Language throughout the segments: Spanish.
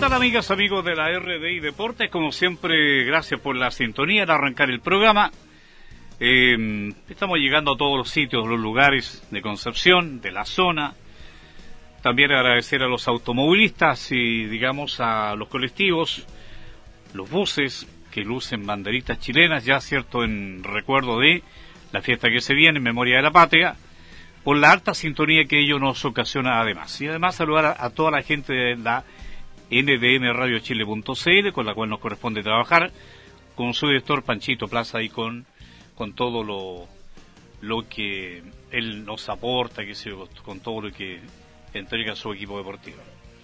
tal, amigas, amigos de la RDI Deportes? Como siempre, gracias por la sintonía al arrancar el programa. Estamos llegando a todos los sitios, los lugares de Concepción, de la zona. También agradecer a los automovilistas y, digamos, a los colectivos, los buses que lucen banderitas chilenas, ya cierto, en recuerdo de la fiesta que se viene, en memoria de la patria, por la alta sintonía que ello nos ocasiona además. Y además saludar a toda la gente de la ndmradiochile.cl, con la cual nos corresponde trabajar, con su director Panchito Plaza y con todo lo que él nos aporta, con todo lo que entrega su equipo deportivo.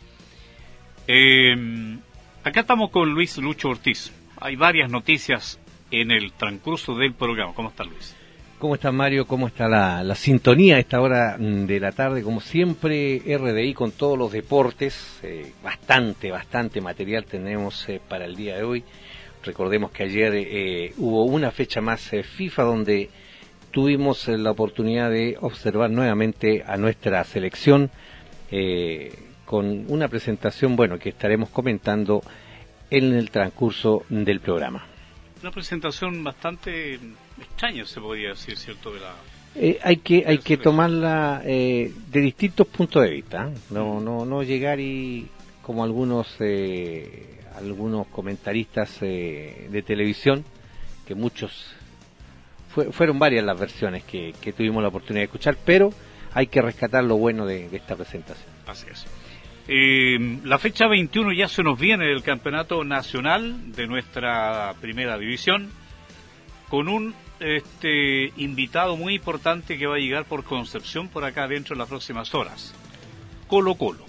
Acá estamos con Luis Lucho Ortiz. Hay varias noticias en el transcurso del programa. ¿Cómo está, Luis? ¿Cómo está, Mario? ¿Cómo está la sintonía a esta hora de la tarde? Como siempre, RDI con todos los deportes. Bastante material tenemos para el día de hoy. Recordemos que ayer hubo una fecha más FIFA donde tuvimos la oportunidad de observar nuevamente a nuestra selección con una presentación, que estaremos comentando en el transcurso del programa. Una presentación bastante extraña, se podría decir, ¿cierto? Hay que tomarla de distintos puntos de vista, ¿eh? No llegar y como algunos comentaristas de televisión, que muchos fueron varias las versiones que tuvimos la oportunidad de escuchar, pero hay que rescatar lo bueno de esta presentación. Así es. La fecha 21 ya se nos viene del campeonato nacional de nuestra primera división, con un invitado muy importante que va a llegar por Concepción por acá dentro de las próximas horas. Colo-Colo,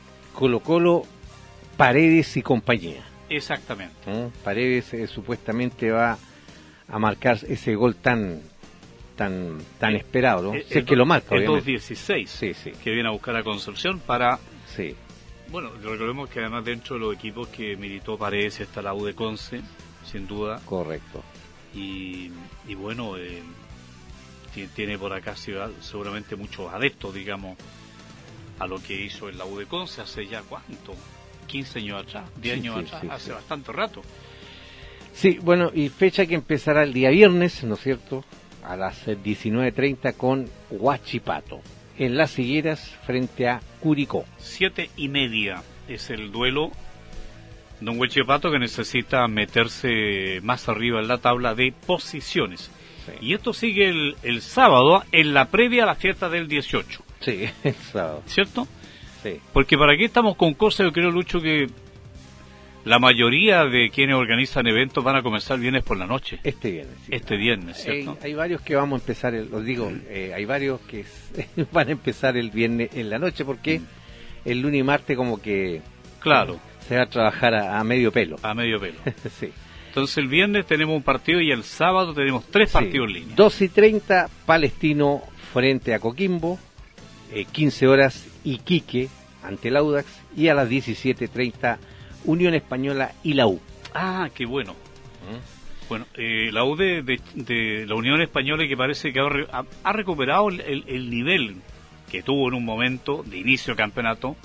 Paredes y compañía. Exactamente. Paredes supuestamente va a marcar ese gol tan esperado, ¿no? Si es que lo marca, el 2-16, sí. Que viene a buscar a Concepción para... Sí. Bueno, recordemos que además dentro de los equipos que militó Paredes está la U de Conce, sin duda. Correcto. Y bueno, tiene por acá seguramente muchos adeptos, digamos, a lo que hizo en la U de Conce hace ya, ¿cuánto? 15 años atrás, 10 años atrás, hace bastante rato. Sí, bueno, y fecha que empezará el día viernes, ¿no es cierto?, a las 19:30 con Huachipato, en Las Higueras, frente a Curicó. 7:30 es el duelo de un Huachipato que necesita meterse más arriba en la tabla de posiciones. Sí. Y esto sigue el sábado, en la previa a la fiesta del 18. Sí, el sábado. ¿Cierto? Sí. Porque para aquí estamos con cosas, yo creo, Lucho, que la mayoría de quienes organizan eventos van a comenzar viernes por la noche. Este viernes. Sí. Este viernes, ¿cierto? Hay varios que vamos a empezar, hay varios que van a empezar el viernes en la noche, porque el lunes y martes como que... Claro. Se va a trabajar a medio pelo. A medio pelo. Sí. Entonces el viernes tenemos un partido y el sábado tenemos 3 partidos en línea. 2:30, Palestino frente a Coquimbo, 15 horas Iquique ante el Audax, y a las 17:30 Unión Española y la U. Ah, qué bueno. Bueno, la U de la Unión Española, que parece que ha recuperado el nivel que tuvo en un momento de inicio de campeonato.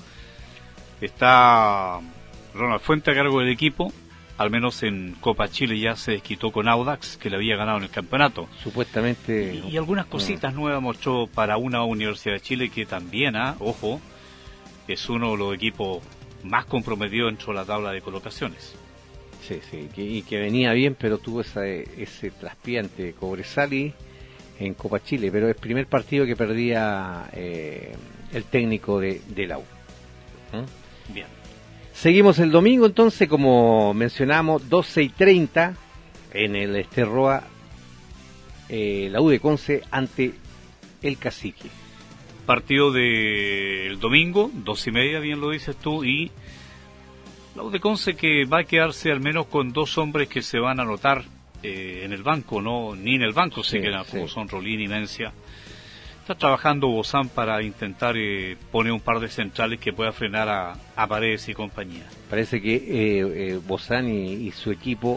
Está Ronald Fuente a cargo del equipo, al menos en Copa Chile ya se desquitó con Audax, que le había ganado en el campeonato. Supuestamente. Y algunas cositas nuevas mostró para una Universidad de Chile que también, ojo, es uno de los equipos más comprometidos dentro de la tabla de colocaciones. Sí, y que venía bien, pero tuvo ese traspié ante Cobresal en Copa Chile, pero es el primer partido que perdía el técnico de la U. Bien. Seguimos el domingo entonces, como mencionamos, 12:30 en el Esterroa, la U de Conce ante el Cacique. Partido del domingo, 2:30, bien lo dices tú, y la U de Conce que va a quedarse al menos con 2 hombres que se van a anotar en el banco, no ni en el banco se quedan, como son Rolín y Mencia. Está trabajando Bozán para intentar poner un par de centrales que pueda frenar a Paredes y compañía. Parece que Bozán y su equipo,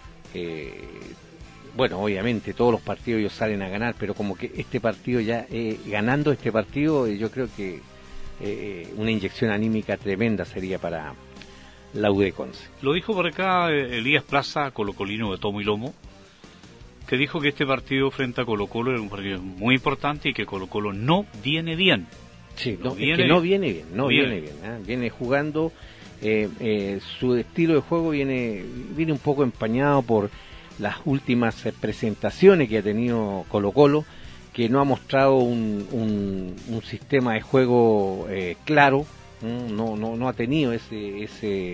obviamente todos los partidos ellos salen a ganar, pero como que este partido ya, ganando este partido, yo creo que una inyección anímica tremenda sería para la U de Conce. Lo dijo por acá Elías Plaza, colocolino de tomo y lomo, que dijo que este partido frente a Colo-Colo era un partido muy importante y que Colo-Colo no viene bien. Sí, no viene bien. Viene jugando, su estilo de juego viene un poco empañado por las últimas presentaciones que ha tenido Colo-Colo, que no ha mostrado un sistema de juego claro, no ha tenido ese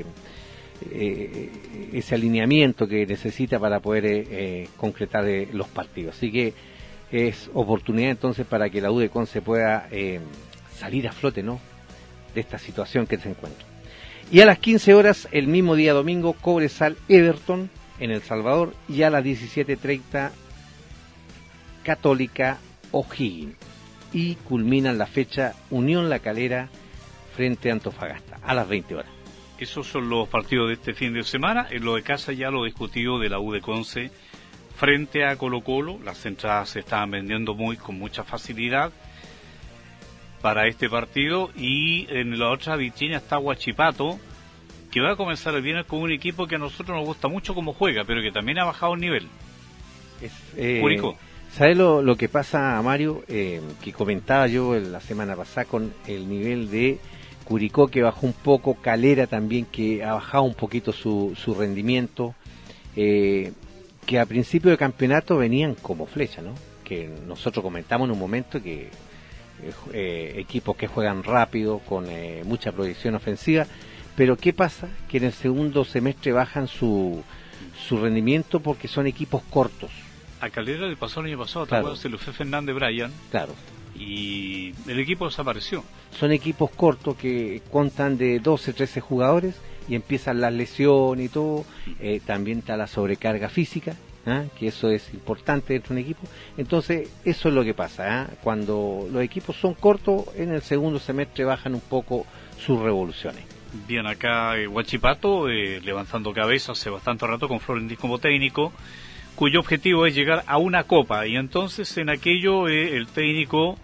alineamiento que necesita para poder concretar los partidos. Así que es oportunidad entonces para que la U de Conce pueda salir a flote, ¿no?, de esta situación que se encuentra. Y a las 15 horas, el mismo día domingo, Cobresal Everton en El Salvador, y a las 17:30 Católica O'Higgins, y culminan la fecha Unión La Calera frente a Antofagasta a las 20 horas. Esos son los partidos de este fin de semana. En lo de casa ya lo discutido de la U de Conce frente a Colo-Colo. Las entradas se estaban vendiendo con mucha facilidad para este partido, y en la otra vitrina está Huachipato, que va a comenzar el viernes con un equipo que a nosotros nos gusta mucho cómo juega, pero que también ha bajado el nivel. Curicó. ¿Sabes lo que pasa, Mario? Que comentaba yo la semana pasada con el nivel de Curicó, que bajó un poco, Calera también, que ha bajado un poquito su rendimiento, que a principio de campeonato venían como flecha, ¿no? Que nosotros comentamos en un momento que equipos que juegan rápido, con mucha proyección ofensiva, pero ¿qué pasa? Que en el segundo semestre bajan su rendimiento porque son equipos cortos. A Calera le pasó el año pasado, claro. Se lo fue Fernández Bryan, claro, y el equipo desapareció. Son equipos cortos que contan de 12, 13 jugadores y empiezan las lesiones y todo, también está la sobrecarga física, que eso es importante dentro de un equipo. Entonces eso es lo que pasa, cuando los equipos son cortos, en el segundo semestre bajan un poco sus revoluciones. Bien, acá Huachipato levantando cabeza hace bastante rato con Florentín como técnico, cuyo objetivo es llegar a una copa, y entonces en aquello el técnico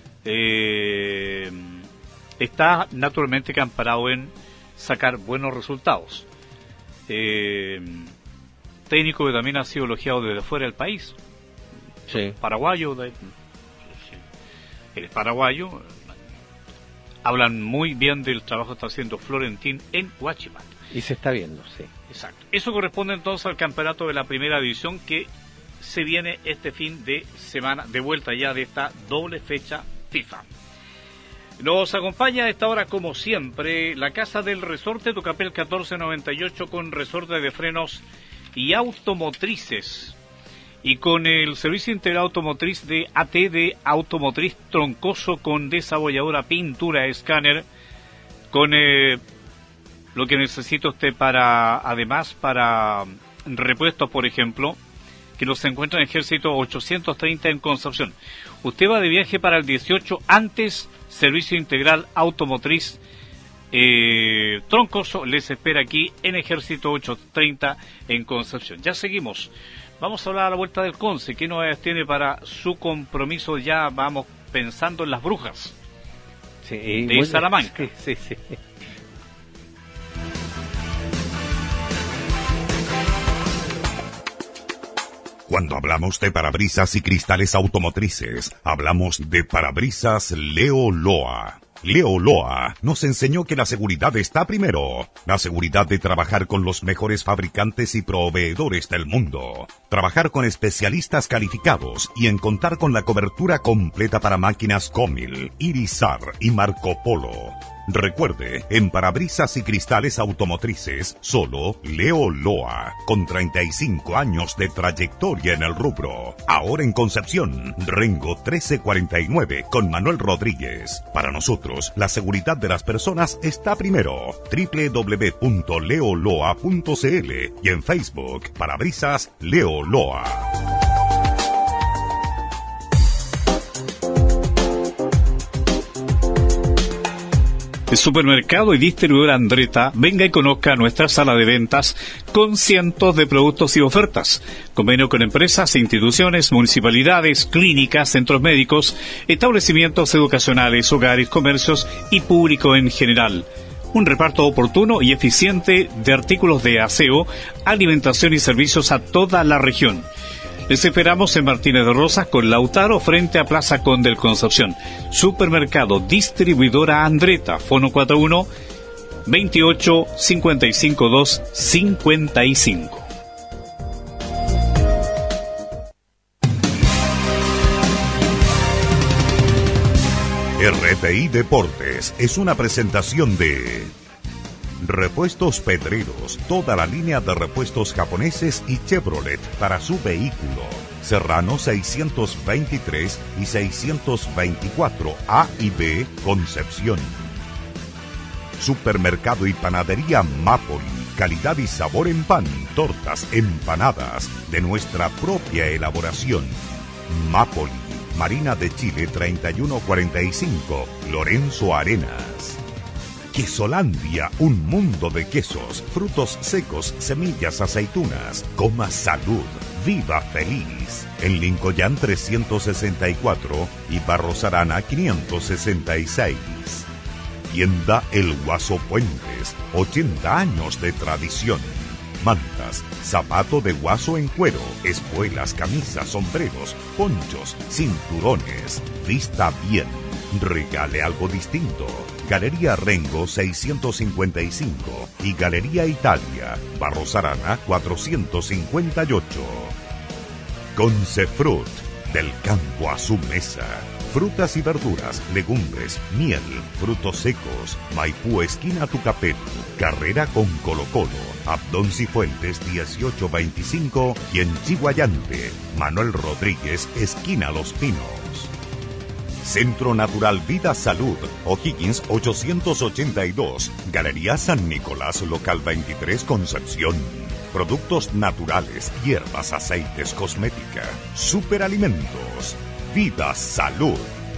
está naturalmente amparado en sacar buenos resultados. Técnico que también ha sido elogiado desde fuera del país. Sí. Paraguayo, él es paraguayo. Hablan muy bien del trabajo que está haciendo Florentín en Huachipato. Y se está viendo, sí. Exacto. Eso corresponde entonces al campeonato de la primera división, que se viene este fin de semana, de vuelta ya de esta doble fecha FIFA. Nos acompaña a esta hora, como siempre, la Casa del Resorte, Tucapel 1498, con resorte de frenos y automotrices, y con el servicio integral automotriz de AT de Automotriz Troncoso, con desabolladora, pintura, escáner, con lo que necesita usted para repuestos, por ejemplo, que nos encuentra en Ejército 830 en Concepción. Usted va de viaje para el 18, antes servicio integral automotriz Troncoso les espera aquí en Ejército 830 en Concepción. Ya seguimos. Vamos a hablar a la vuelta del Conce. ¿Qué novedades tiene para su compromiso? Ya vamos pensando en las brujas, sí, de Salamanca. Sí. Cuando hablamos de parabrisas y cristales automotrices, hablamos de Parabrisas Leo Loa. Leo Loa nos enseñó que la seguridad está primero. La seguridad de trabajar con los mejores fabricantes y proveedores del mundo. Trabajar con especialistas calificados y en contar con la cobertura completa para máquinas Comil, Irizar y Marco Polo. Recuerde, en parabrisas y cristales automotrices, solo Leo Loa, con 35 años de trayectoria en el rubro. Ahora en Concepción, Rengo 1349, con Manuel Rodríguez. Para nosotros, la seguridad de las personas está primero. www.leoloa.cl y en Facebook, Parabrisas Leo Loa. El supermercado y distribuidor Andretta, venga y conozca nuestra sala de ventas con cientos de productos y ofertas. Convenio con empresas, instituciones, municipalidades, clínicas, centros médicos, establecimientos educacionales, hogares, comercios y público en general. un reparto oportuno y eficiente de artículos de aseo, alimentación y servicios a toda la región. Les esperamos en Martínez de Rosas con Lautaro frente a Plaza Conde del Concepción. Supermercado Distribuidora Andretta, fono 41 28 55 2 55. RTI Deportes es una presentación de Repuestos Pedreros, toda la línea de repuestos japoneses y Chevrolet para su vehículo. Serrano 623 y 624 A y B, Concepción. Supermercado y panadería Mapoli, calidad y sabor en pan, tortas, empanadas de nuestra propia elaboración. Mapoli, Marina de Chile 3145, Lorenzo Arenas. Quesolandia, un mundo de quesos, frutos secos, semillas, aceitunas. Coma salud, viva feliz. En Lincoln 364 y Barros Arana 566. Tienda El Guaso Puentes, 80 años de tradición. Mantas, zapato de guaso en cuero, espuelas, camisas, sombreros, ponchos, cinturones. Vista bien, regale algo distinto. Galería Rengo 655 y Galería Italia, Barros Arana 458. Concefrut, del campo a su mesa. Frutas y verduras, legumbres, miel, frutos secos. Maipú, esquina Tucapel. Carrera con Colo Colo. Abdón Cifuentes 1825 y en Chiguayante. Manuel Rodríguez, esquina Los Pinos. Centro Natural Vida Salud, O'Higgins 882. Galería San Nicolás, local 23, Concepción. Productos naturales, hierbas, aceites, cosmética. Superalimentos. Vida Salud.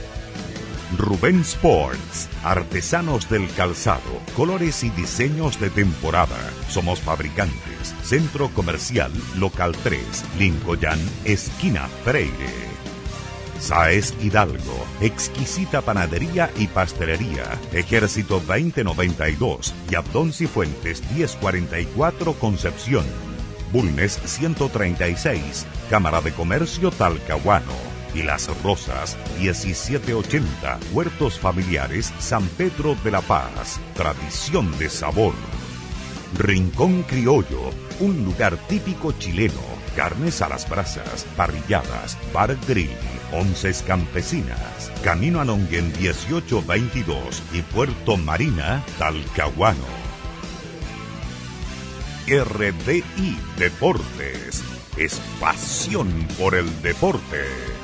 Rubén Sports, artesanos del calzado, colores y diseños de temporada. Somos fabricantes. Centro Comercial, local 3, Lincoln, esquina Freire. Saez Hidalgo, exquisita panadería y pastelería. Ejército 2092 y Abdón Cifuentes 1044, Concepción. Bulnes 136, Cámara de Comercio Talcahuano. Y Las Rosas 1780, Huertos Familiares San Pedro de la Paz. Tradición de sabor. Rincón Criollo, un lugar típico chileno. Carnes a las brasas, parrilladas, bar grill, onces campesinas. Camino a Nonguén 1822 y Puerto Marina, Talcahuano. RDI Deportes, es pasión por el deporte.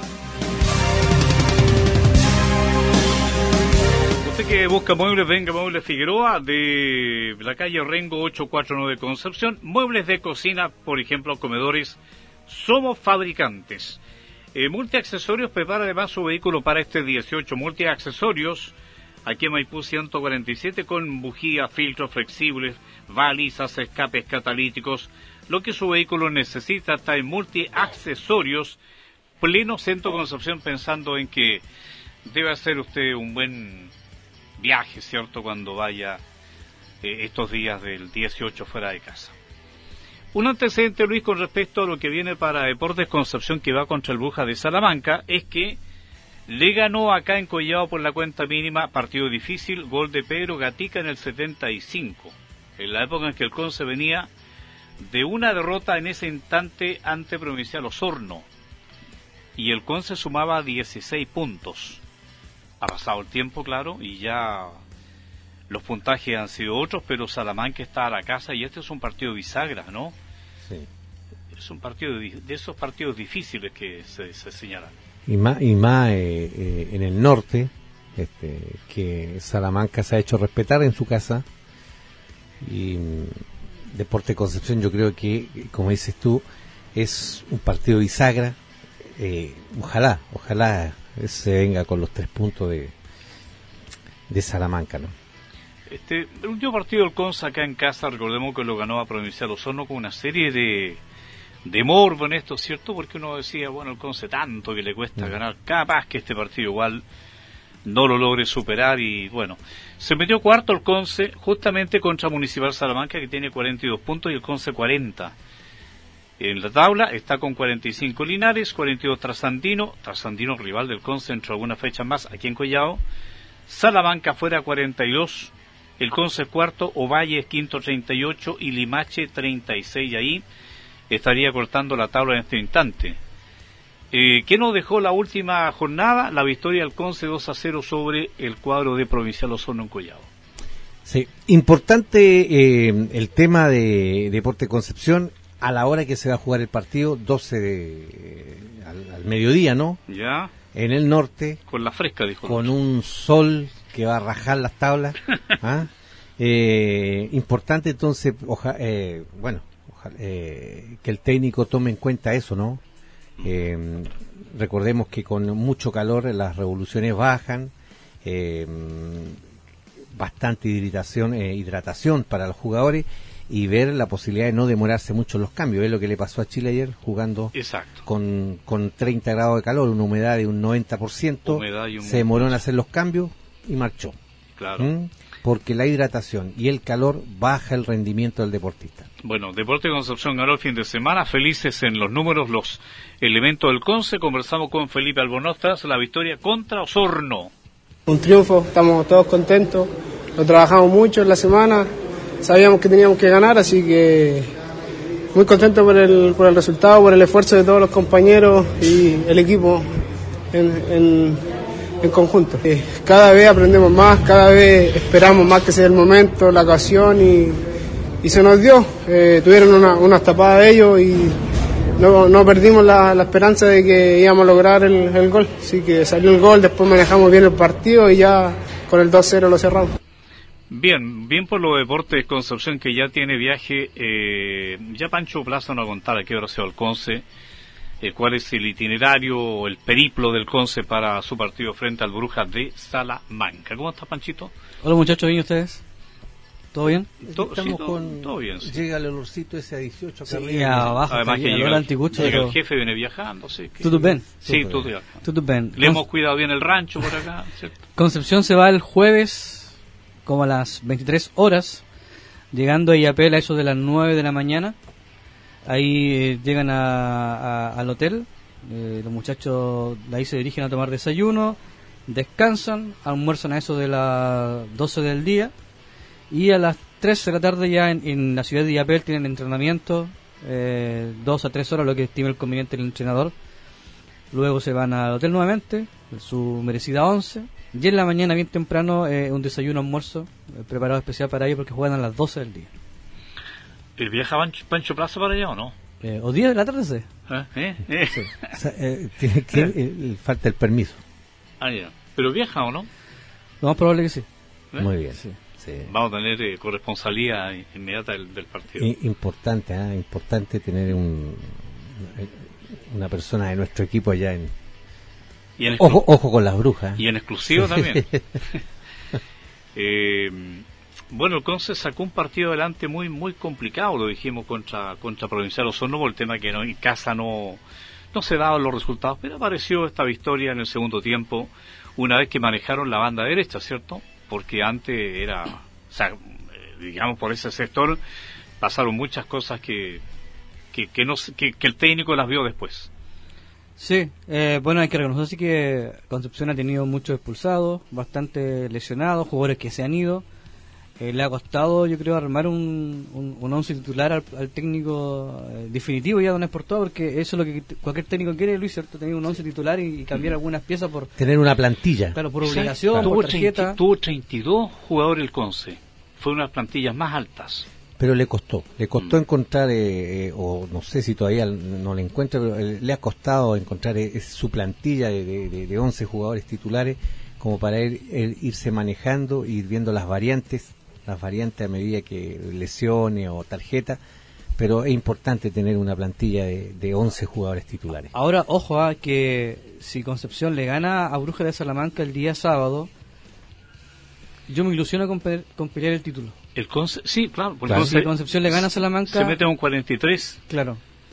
Usted que busca muebles, venga Muebles Figueroa, de la calle Rengo 849 Concepción. Muebles de cocina, por ejemplo, comedores. Somos fabricantes. Multiaccesorios prepara además su vehículo para este 18. Multiaccesorios, aquí en Maipú 147, con bujías, filtros flexibles, balizas, escapes catalíticos. Lo que su vehículo necesita está en Multiaccesorios, pleno centro Concepción, pensando en que debe hacer usted un buen viaje, ¿cierto?, cuando vaya estos días del 18 fuera de casa. Un antecedente, Luis, con respecto a lo que viene para Deportes Concepción, que va contra el Brujas de Salamanca, es que le ganó acá en Collao por la cuenta mínima, partido difícil, gol de Pedro Gatica en el 75, en la época en que el Conce venía de una derrota en ese instante ante Provincial Osorno, y el Conce sumaba 16 puntos. Ha pasado el tiempo, claro, y ya los puntajes han sido otros, pero Salamanca está a la casa y este es un partido bisagra, ¿no? Sí. Es un partido de esos partidos difíciles que se señalan. Y más en el norte, que Salamanca se ha hecho respetar en su casa. Y Deportes Concepción, yo creo que, como dices tú, es un partido bisagra. Ojalá se venga con los 3 puntos de Salamanca, ¿no? El último partido del Conce acá en casa, recordemos que lo ganó a Provincial Osorno con una serie de morbo en esto, ¿cierto? Porque uno decía, bueno, el Conce tanto que le cuesta ganar, capaz que este partido igual no lo logre superar y bueno, se metió cuarto el Conce justamente contra Municipal Salamanca, que tiene 42 puntos y el Conce 40. En la tabla está con 45 Linares, 42 Trasandino rival del Conce dentro de algunas fechas más aquí en Collao, Salamanca fuera 42, el Conce cuarto, Ovalle es quinto 38 y Limache 36, y ahí estaría cortando la tabla en este instante. ¿Qué nos dejó la última jornada? La victoria del Conce 2-0 sobre el cuadro de Provincial Osorno en Collao. Sí, importante el tema de Deportes Concepción a la hora que se va a jugar el partido, 12 al mediodía, ¿no? Ya. En el norte. Con la fresca, dijo. Con un sol que va a rajar las tablas. ¿Ah? Importante entonces, ojalá que el técnico tome en cuenta eso, ¿no? Recordemos que con mucho calor las revoluciones bajan, bastante hidratación para los jugadores y ver la posibilidad de no demorarse mucho en los cambios. Es lo que le pasó a Chile ayer jugando. Exacto. Con 30 grados de calor, una humedad de un 90%, se demoró en hacer los cambios y marchó. Claro. Porque la hidratación y el calor baja el rendimiento del deportista. Bueno, Deportes Concepción ganó el fin de semana, felices en los números, los elementos del Conce. Conversamos con Felipe Albornoz tras la victoria contra Osorno. Un triunfo, estamos todos contentos, lo trabajamos mucho en la semana, sabíamos que teníamos que ganar, así que muy contento por el resultado, por el esfuerzo de todos los compañeros y el equipo en conjunto. Cada vez aprendemos más, cada vez esperamos más que sea el momento, la ocasión y se nos dio. Tuvieron unas tapadas de ellos y no perdimos la esperanza de que íbamos a lograr el gol. Así que salió el gol, después manejamos bien el partido y ya con el 2-0 lo cerramos. Bien por los Deportes Concepción, que ya tiene viaje. Ya Pancho Plaza nos contara a qué hora se va al Conce. ¿Cuál es el itinerario o el periplo del Conce para su partido frente al Brujas de Salamanca? ¿Cómo está, Panchito? Hola, muchachos, ¿bien ustedes? ¿Todo bien? Todo bien, sí. Llega el olorcito ese a 18 acá sí, abajo. Además que llega el jefe viene viajando, sí. ¿Todo bien? Sí, todo bien. Todo bien. Le hemos cuidado bien el rancho por acá, ¿cierto? Concepción se va el jueves como a las 23 horas, llegando a Illapel a eso de las 9 de la mañana. Ahí llegan al hotel, los muchachos de ahí se dirigen a tomar desayuno, descansan, almuerzan a eso de las 12 del día y a las 3 de la tarde ya en la ciudad de Illapel tienen entrenamiento, 2 a 3 horas, lo que estima el conveniente el entrenador. Luego se van al hotel nuevamente, su merecida 11, y en la mañana bien temprano un desayuno almuerzo preparado especial para ellos porque juegan a las 12 del día. ¿Viaja Pancho Plaza para allá o no? ¿O 10 de la tarde? Sí. Sí. O sea, tiene que falta el permiso. Ya. ¿Pero viaja o no? Lo más probable que sí. Muy bien. Sí. Sí. Vamos a tener corresponsalía inmediata del partido. Importante tener una persona de nuestro equipo allá ojo con las brujas. Y en exclusivo también. Bueno, el Conce sacó un partido adelante muy muy complicado, lo dijimos, contra Provincial Osorno, por el tema que en casa no se daban los resultados, pero apareció esta victoria en el segundo tiempo, una vez que manejaron la banda derecha, ¿cierto? Porque antes era, digamos, por ese sector pasaron muchas cosas que el técnico las vio después. Sí, bueno, hay que reconocer así que Concepción ha tenido muchos expulsados, bastante lesionados, jugadores que se han ido. Le ha costado, yo creo, armar un once titular al técnico definitivo ya de una vez por todas, porque eso es lo que cualquier técnico quiere, Luis, ¿cierto? Tener un once titular y cambiar algunas piezas por... Tener una plantilla. Claro, por obligación, por tarjeta. Tuvo 32 jugadores el Conce. Fue una de las plantillas más altas. Pero le costó encontrar, o no sé si todavía no le encuentra, pero le ha costado encontrar su plantilla de 11 jugadores titulares como para irse manejando, ir viendo las variantes a medida que lesiones o tarjeta, pero es importante tener una plantilla de 11 jugadores titulares. Ahora, ojo, que si Concepción le gana a Brujas de Salamanca el día sábado, yo me ilusiono con pelear el título. Sí, claro. Si Concepción le gana a Salamanca... Se mete a un 43. Claro.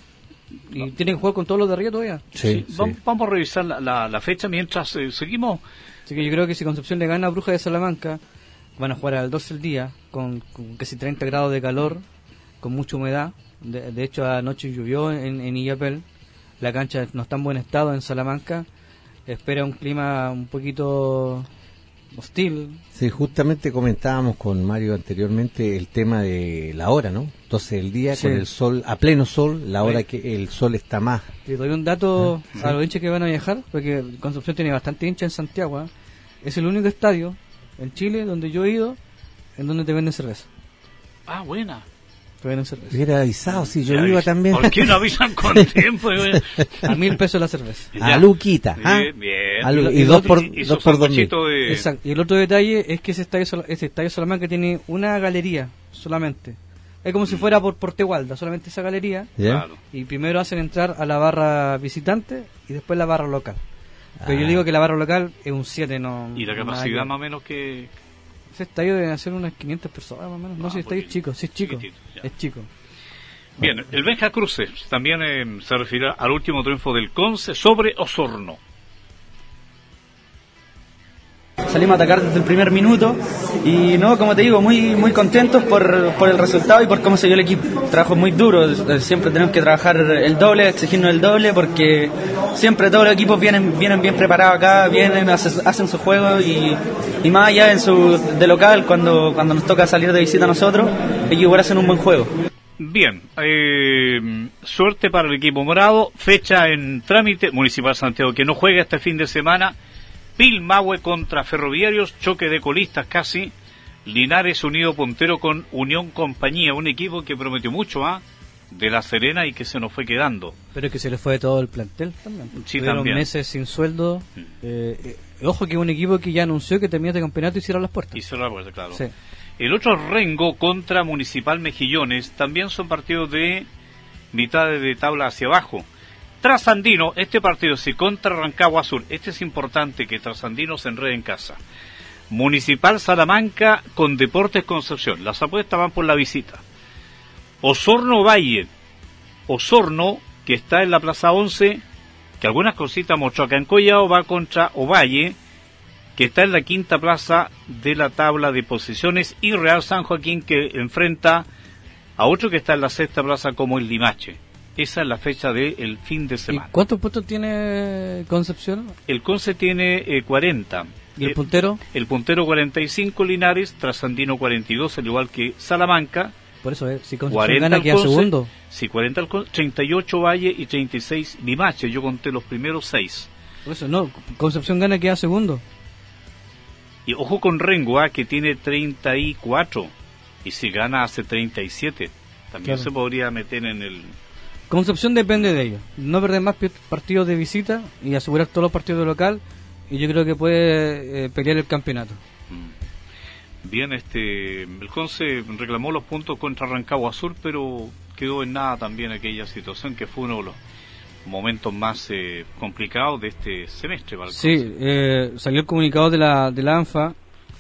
Y tienen que jugar con todos los de arriba todavía. Sí. Vamos a revisar la fecha mientras seguimos. Así que yo creo que si Concepción le gana a Brujas de Salamanca, van a jugar al 12 del día, con casi 30 grados de calor, con mucha humedad. De hecho, anoche llovió en Illapel. La cancha no está en buen estado en Salamanca. Espera un clima un poquito hostil. Sí, justamente comentábamos con Mario anteriormente el tema de la hora, ¿no? 12 del día, Sí. con el sol, a pleno sol, la hora Sí. que el sol está más. Y doy un dato a los hinchas que van a viajar, porque Concepción tiene bastante hincha en Santiago. Es el único estadio en Chile donde yo he ido en donde te venden cerveza. Ah, buena. Te venden cerveza. Hubiera avisado, si yo Ya iba ves, también. ¿Por qué no avisan con tiempo? A 1.000 pesos la cerveza. A Ya. Luquita. ¿ah? Bien. A Lu- Y y dos por, Y dos su por 2.000. sancochito de... Exacto. Y el otro detalle es que ese estadio Salamanca tiene una galería solamente. Es como si fuera por Tegualda, solamente esa galería. ¿Ya? Claro. Y primero hacen entrar a la barra visitante y después la barra local. Pero yo Ah. digo que la barra local es un 7, no. Y la nada capacidad que- más o menos que... Ese estadio debe ser unas 500 personas más o menos. No Ah, sé, estadio es poquito. chico, sí es chico. Chiquitito, ya. Es chico. Bien, el Benja Cruces también se refiere al último triunfo del Conce sobre Osorno. Salimos a atacar desde el primer minuto y no, como te digo, muy contentos por el resultado y por cómo se dio el equipo. Trabajo muy duro, siempre tenemos que trabajar el doble, exigirnos el doble porque siempre todos los equipos vienen bien preparados acá, vienen, hacen su juego y más allá de local, cuando nos toca salir de visita a nosotros, ellos igual hacen un buen juego. Bien, suerte para el equipo morado, fecha en trámite, Municipal Santiago que no juega este fin de semana, Pilmahue contra Ferroviarios, choque de colistas casi, Linares unido puntero con Unión Compañía, un equipo que prometió mucho de La Serena y que se nos fue quedando. Pero es que se le fue todo el plantel también. Sí, Tuvieron también. meses sin sueldo. Ojo que un equipo que ya anunció que termina este campeonato y cierra las puertas. Y cerrar la puerta, claro. Sí. El otro Rengo contra Municipal Mejillones, también son partidos de mitad de tabla hacia abajo. Trasandino, este partido sí contra Rancagua Sur, este es importante que Trasandino se enrede en casa. Municipal Salamanca con Deportes Concepción, las apuestas van por la visita. Osorno Valle, Osorno que está en la Plaza 11, que algunas cositas mostró acá en Collao, va contra Ovalle, que está en la quinta plaza de la tabla de posiciones, y Real San Joaquín que enfrenta a otro que está en la sexta plaza como el Limache. Esa es la fecha del fin de ¿Y semana. cuántos puestos tiene Concepción? El Conce tiene 40. ¿Y el puntero? El puntero 45 Linares, Trasandino 42, al igual que Salamanca. Por eso, si 40 Concepción gana, el queda Conce, segundo. Sí, 40 el Conce, 38 Valle y 36 Limache. Yo conté los primeros 6. Por eso, no, Concepción gana, queda segundo. Y ojo con Rengo, que tiene 34. Y si gana hace 37. También Claro. se podría meter en el... Concepción depende de ellos. No perder más partidos de visita y asegurar todos los partidos de local. Y yo creo que puede pelear el campeonato. Bien, el Conce reclamó los puntos contra Rancagua Sur, pero quedó en nada también aquella situación que fue uno de los momentos más complicados de este semestre para el Sí, Conce. salió el comunicado de la ANFA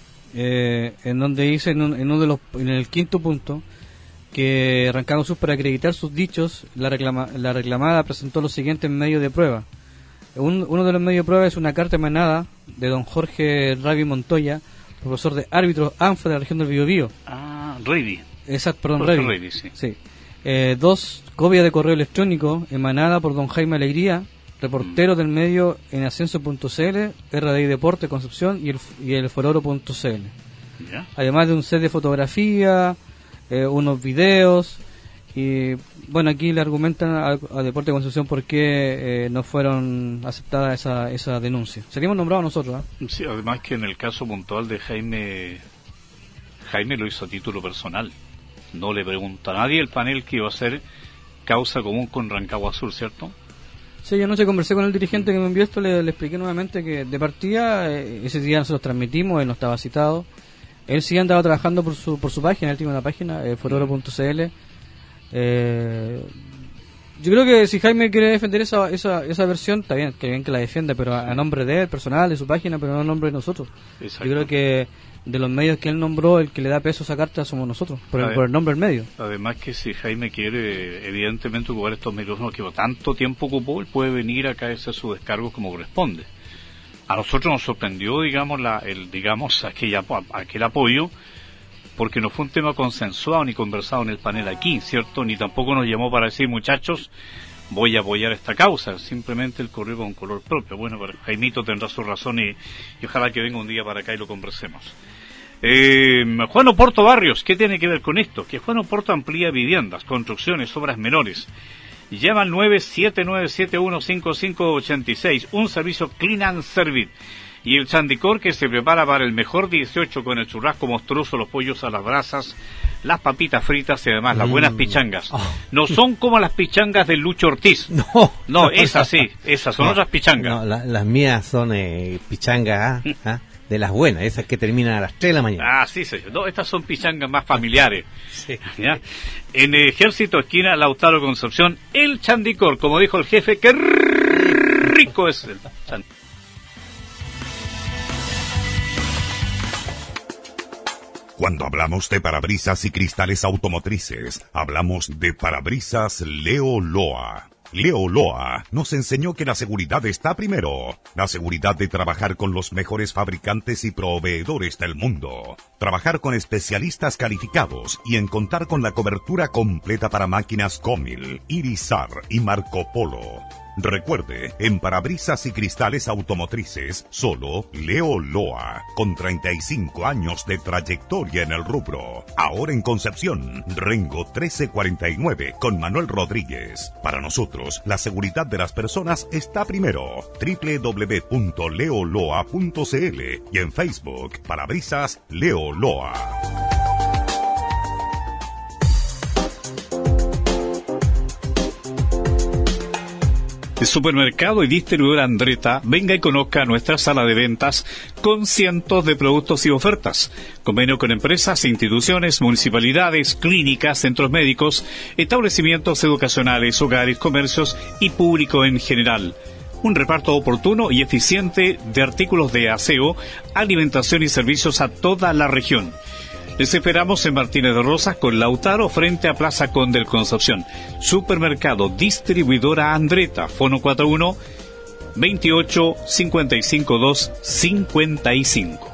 en donde dice en el quinto punto que Rancagua Sur, para acreditar sus dichos, la reclamada presentó los siguientes medios de prueba. Uno de los medios de prueba es una carta emanada de don Jorge Ravi Montoya, profesor de árbitros ANFA de la región del Biobío. Ready. Exacto, perdón, Jorge Ravi. Ravi, sí. Sí. 2 copias de correo electrónico emanada por don Jaime Alegría, reportero del medio en ascenso.cl, RDI Deporte Concepción y el fororo.cl. ¿Ya? Además de un set de fotografía, unos videos, y bueno, aquí le argumentan a Deporte Concepción por qué no fueron aceptadas esa denuncia. Seríamos nombrados nosotros, Sí, además que en el caso puntual de Jaime lo hizo a título personal. No le pregunta a nadie el panel que iba a ser causa común con Rancagua Sur, ¿cierto? Sí, yo anoche conversé con el dirigente que me envió esto, le expliqué nuevamente que de partida, ese día nosotros transmitimos, él no estaba citado. Él sí andaba trabajando por su página, él tiene una página, fororo.cl. Yo creo que si Jaime quiere defender esa versión, está bien que la defienda, pero a nombre de él, personal, de su página, pero no a nombre de nosotros. Exacto. Yo creo que de los medios que él nombró, el que le da peso a esa carta somos nosotros, por el nombre del medio. Además que si Jaime quiere evidentemente ocupar estos micrófonos que tanto tiempo ocupó, él puede venir acá a hacer su descargo como corresponde. A nosotros nos sorprendió, digamos, aquel apoyo, porque no fue un tema consensuado ni conversado en el panel aquí, ¿cierto? Ni tampoco nos llamó para decir, muchachos, voy a apoyar esta causa. Simplemente él corrió con color propio. Bueno, pero Jaimito tendrá su razón y ojalá que venga un día para acá y lo conversemos. Juan Oporto Barrios, ¿qué tiene que ver con esto? Que Juan Oporto amplía viviendas, construcciones, obras menores. Llama al 979715586, un servicio Clean and Service. Y el Chandicor, que se prepara para el mejor 18 con el churrasco monstruoso, los pollos a las brasas, las papitas fritas y además las buenas pichangas. No son como las pichangas del Lucho Ortiz. No, esas sí, esas son otras pichangas. No, las mías son pichangas de las buenas, esas que terminan a las 3 de la mañana. Ah, sí, señor. No, estas son pichangas más familiares. Sí. ¿Ya? En Ejército, esquina Lautaro Concepción, el Chandicor, como dijo el jefe, qué rico es el Chandicor. Cuando hablamos de parabrisas y cristales automotrices, hablamos de Parabrisas Leo Loa. Leo Loa nos enseñó que la seguridad está primero. La seguridad de trabajar con los mejores fabricantes y proveedores del mundo. Trabajar con especialistas calificados y en contar con la cobertura completa para máquinas Comil, Irizar y Marco Polo. Recuerde, en parabrisas y cristales automotrices, solo Leo Loa, con 35 años de trayectoria en el rubro. Ahora en Concepción, Rengo 1349, con Manuel Rodríguez. Para nosotros, la seguridad de las personas está primero. www.leoloa.cl y en Facebook, Parabrisas Leo Loa. El supermercado y distribuidor Andretta, venga y conozca nuestra sala de ventas con cientos de productos y ofertas. Convenio con empresas, instituciones, municipalidades, clínicas, centros médicos, establecimientos educacionales, hogares, comercios y público en general. Un reparto oportuno y eficiente de artículos de aseo, alimentación y servicios a toda la región. Les esperamos en Martínez de Rosas con Lautaro frente a Plaza Conde del Concepción. Supermercado Distribuidora Andretta, Fono 41 28 55 2 55.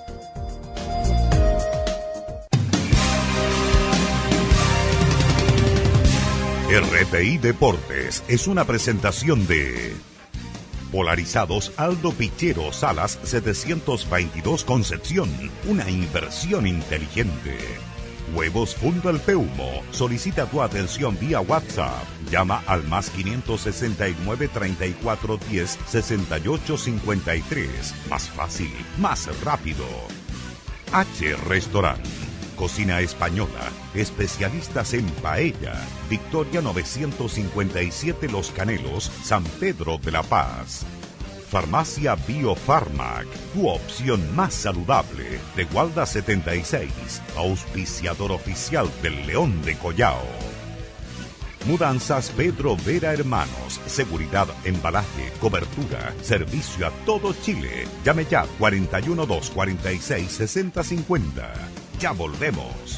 RTI Deportes es una presentación de Polarizados Aldo Pichero Salas 722 Concepción, una inversión inteligente. Huevos Fundo El Peumo, solicita tu atención vía WhatsApp. Llama al más 569 34 10 68 53. Más fácil, más rápido. H Restaurant. Cocina española, especialistas en paella, Victoria 957 Los Canelos, San Pedro de la Paz. Farmacia Biofarmac, tu opción más saludable, de Gualda 76, auspiciador oficial del León de Collao. Mudanzas Pedro Vera Hermanos, seguridad, embalaje, cobertura, servicio a todo Chile. Llame ya 41 246 6050. Ya volvemos.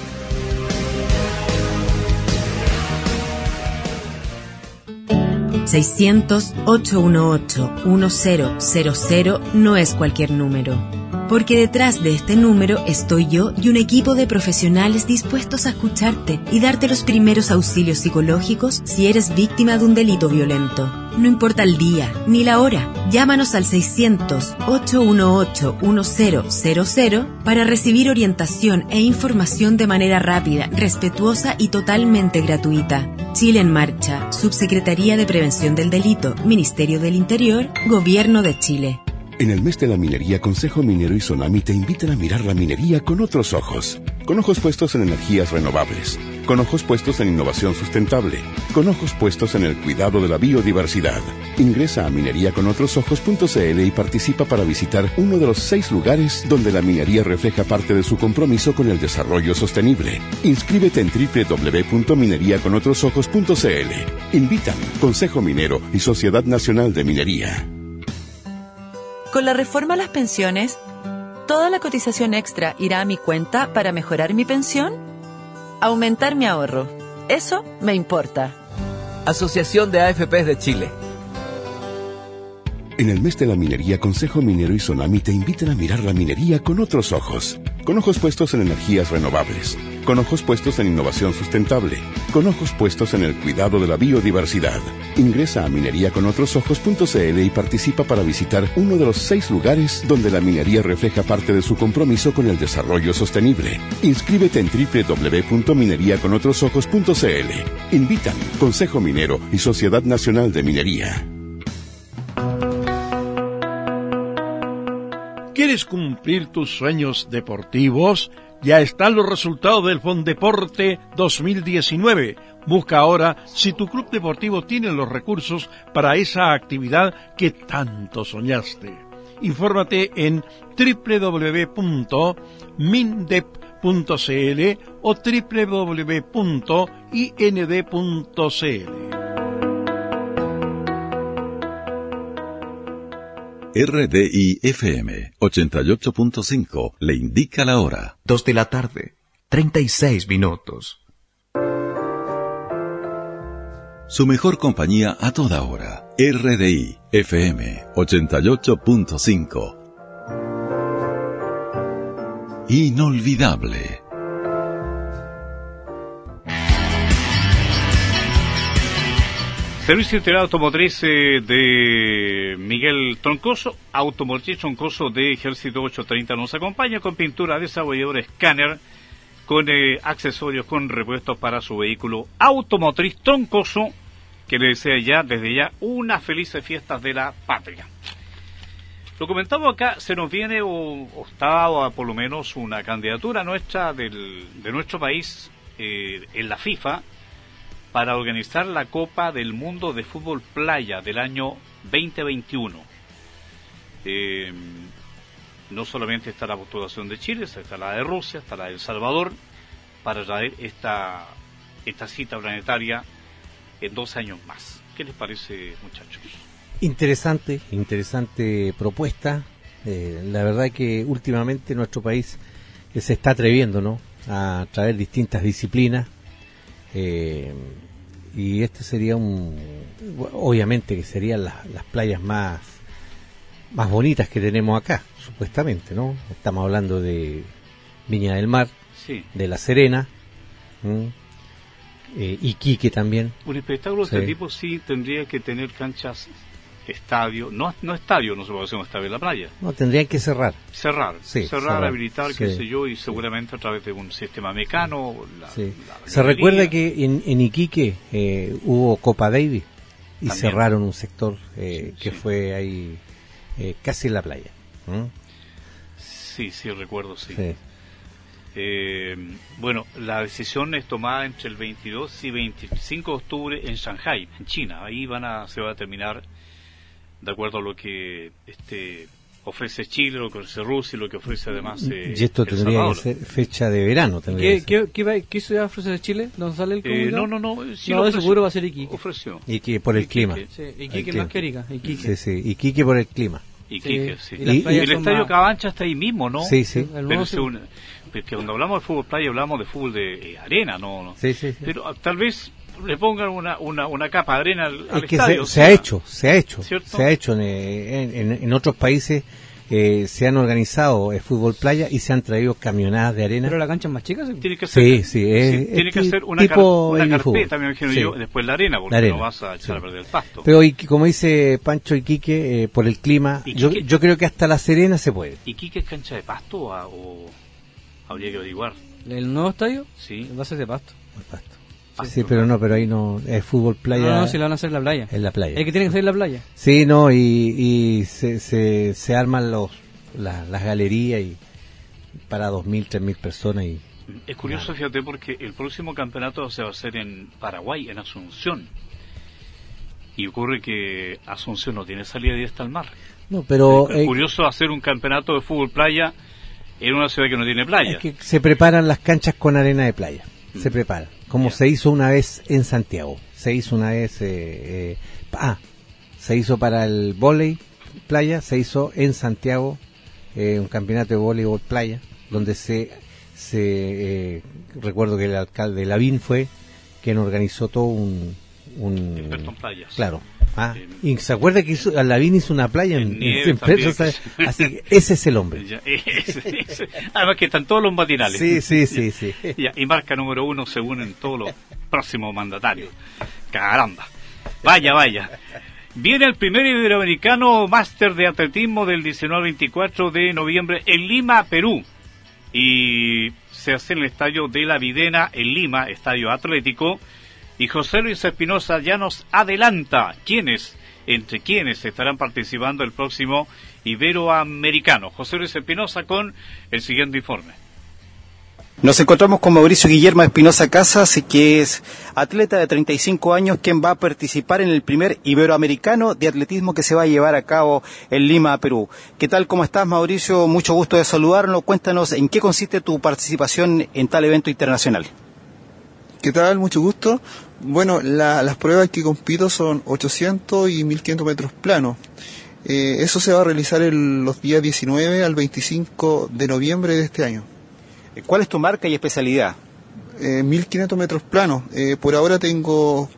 ...600-818-1000 no es cualquier número. Porque detrás de este número estoy yo y un equipo de profesionales dispuestos a escucharte y darte los primeros auxilios psicológicos si eres víctima de un delito violento. No importa el día ni la hora, llámanos al 600-818-1000 para recibir orientación e información de manera rápida, respetuosa y totalmente gratuita. Chile en Marcha, Subsecretaría de Prevención del Delito, Ministerio del Interior, Gobierno de Chile. En el mes de la minería, Consejo Minero y Sonami te invitan a mirar la minería con otros ojos. Con ojos puestos en energías renovables. Con ojos puestos en innovación sustentable. Con ojos puestos en el cuidado de la biodiversidad. Ingresa a mineriaconotrosojos.cl y participa para visitar uno de los 6 lugares donde la minería refleja parte de su compromiso con el desarrollo sostenible. Inscríbete en www.mineriaconotrosojos.cl. Invitan Consejo Minero y Sociedad Nacional de Minería. Con la reforma a las pensiones, ¿Toda la cotización extra irá a mi cuenta para mejorar mi pensión? Aumentar mi ahorro. Eso me importa. Asociación de AFPs de Chile. En el mes de la minería, Consejo Minero y Sonami te invitan a mirar la minería con otros ojos. Con ojos puestos en energías renovables. Con ojos puestos en innovación sustentable. Con ojos puestos en el cuidado de la biodiversidad. Ingresa a mineriaconotrosojos.cl y participa para visitar uno de los 6 lugares donde la minería refleja parte de su compromiso con el desarrollo sostenible. Inscríbete en www.mineriaconotrosojos.cl. Invitan Consejo Minero y Sociedad Nacional de Minería. ¿Quieres cumplir tus sueños deportivos? Ya están los resultados del Fondeporte 2019. Busca ahora si tu club deportivo tiene los recursos para esa actividad que tanto soñaste. Infórmate en www.mindep.cl o www.ind.cl. RDI FM 88.5 le indica la hora. 2 de la tarde, 36 minutos. Su mejor compañía a toda hora. RDI FM 88.5. Inolvidable. Servicio Integral Automotriz de Miguel Troncoso, Automotriz Troncoso de Ejército 830 nos acompaña con pintura, desabollador, escáner, con accesorios, con repuestos para su vehículo. Automotriz Troncoso, que le desea desde ya unas felices fiestas de la patria. Lo comentamos acá, se nos viene o está por lo menos una candidatura nuestra de nuestro país en la FIFA para organizar la Copa del Mundo de Fútbol Playa del año 2021. No solamente está la postulación de Chile, está la de Rusia, está la de El Salvador, para traer esta cita planetaria en 2 años más. ¿Qué les parece, muchachos? Interesante propuesta. La verdad que últimamente nuestro país se está atreviendo, ¿no?, a traer distintas disciplinas. Y este sería obviamente que serían las playas más bonitas que tenemos acá, supuestamente, ¿no? Estamos hablando de Viña del Mar, sí, de La Serena, Iquique también. Un espectáculo de este tipo sí tendría que tener canchas, estadio, no estadio, no se puede hacer un estadio en la playa. No, tendrían que cerrar, cerrar, habilitar, qué sé yo, y seguramente a través de un sistema mecano. Se recuerda que en Iquique hubo Copa Davis y también cerraron un sector que fue ahí casi en la playa. Sí, recuerdo, sí. Bueno, la decisión es tomada entre el 22 y 25 de octubre en Shanghái, en China. Ahí se va a terminar de acuerdo a lo que ofrece Chile, lo que ofrece Rusia y lo que ofrece además y esto tendría que ser fecha de verano. ¿Qué ciudad ofrece Chile? ¿Dónde sale el comunicado? No, de seguro va a ser Iquique. Ofreció. Iquique por el clima. Iquique más que Arica. Sí, Iquique por el clima. Iquique, sí. Y el estadio Cabancha está ahí mismo, ¿no? Sí. Porque cuando hablamos de fútbol playa hablamos de fútbol de arena, ¿no? Sí. Pero tal vez le pongan una capa de arena al que estadio. Se ha hecho, ¿cierto? Se ha hecho en otros países. Se han organizado fútbol playa y se han traído camionadas de arena. ¿Pero la cancha es más chica? Tiene que ser, tiene que ser una carpeta, me imagino yo, después la arena, porque no vas a echar a perder el pasto. Pero como dice Pancho, Iquique, por el clima, yo creo que hasta La Serena se puede. ¿Iquique es cancha de pasto o habría que averiguar? ¿El nuevo estadio? Sí. Va a ser de pasto. Sí, pero ahí no, es fútbol playa. No, si lo van a hacer en la playa. En la playa. Es que tiene que ser en la playa. Sí, no, y se arman las galerías y para 2.000, 3.000 personas. Es curioso, fíjate, porque el próximo campeonato se va a hacer en Paraguay, en Asunción. Y ocurre que Asunción no tiene salida directa al mar. No, pero es curioso hacer un campeonato de fútbol playa en una ciudad que no tiene playa. Es que se preparan las canchas con arena de playa. Se preparan. Como se hizo una vez en Santiago. Se hizo una vez... se hizo para el vóley playa, se hizo en Santiago un campeonato de voleibol playa, donde recuerdo que el alcalde Lavín fue quien organizó todo un experto en playas. Claro. Y se acuerda que Lavín hizo una playa en nieve, así que ese es el hombre. Además que están todos los matinales. Sí. Y marca número 1 según en todos los próximos mandatarios. Caramba. Vaya. Viene el primer Iberoamericano Máster de Atletismo del 19 al 24 de noviembre en Lima, Perú. Y se hace en el Estadio de la Videna en Lima, estadio atlético. Y José Luis Espinosa ya nos adelanta entre quienes estarán participando el próximo Iberoamericano. José Luis Espinosa con el siguiente informe. Nos encontramos con Mauricio Guillermo Espinosa Casas, que es atleta de 35 años, quien va a participar en el primer Iberoamericano de atletismo que se va a llevar a cabo en Lima, Perú. ¿Qué tal? ¿Cómo estás, Mauricio? Mucho gusto de saludarlo. Cuéntanos en qué consiste tu participación en tal evento internacional. ¿Qué tal? Mucho gusto. Bueno, las pruebas que compito son 800 y 1500 metros planos. Eso se va a realizar los días 19 al 25 de noviembre de este año. ¿Cuál es tu marca y especialidad? 1500 metros planos. Por ahora tengo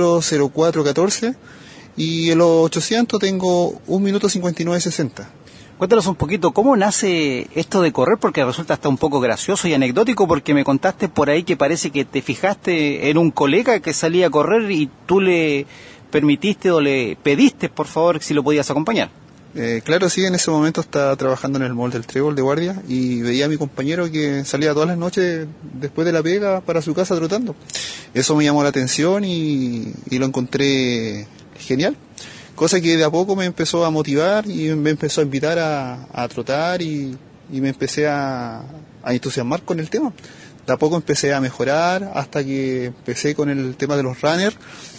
4:04:14 y en los 800 tengo 1 minuto 59:60. Cuéntanos un poquito, ¿cómo nace esto de correr? Porque resulta hasta un poco gracioso y anecdótico, porque me contaste por ahí que parece que te fijaste en un colega que salía a correr y tú le permitiste o le pediste, por favor, si lo podías acompañar. Claro, sí, en ese momento estaba trabajando en el Mall del Trébol de guardia y veía a mi compañero que salía todas las noches después de la pega para su casa trotando. Eso me llamó la atención y lo encontré genial. Cosa que de a poco me empezó a motivar y me empezó a invitar a trotar y me empecé a entusiasmar con el tema. De a poco empecé a mejorar hasta que empecé con el tema de los runners.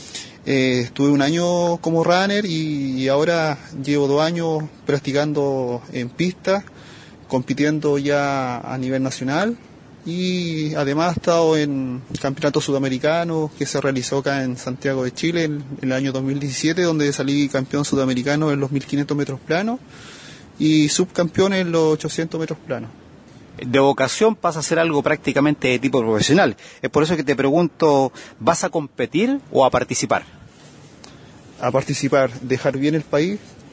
Estuve 1 año como runner y ahora llevo 2 años practicando en pista, compitiendo ya a nivel nacional y además he estado en campeonatos sudamericanos que se realizó acá en Santiago de Chile en el año 2017, donde salí campeón sudamericano en los 1500 metros planos y subcampeón en los 800 metros planos. De vocación pasa a ser algo prácticamente de tipo profesional. Es por eso que te pregunto, ¿vas a competir o a participar? A participar, dejar bien el país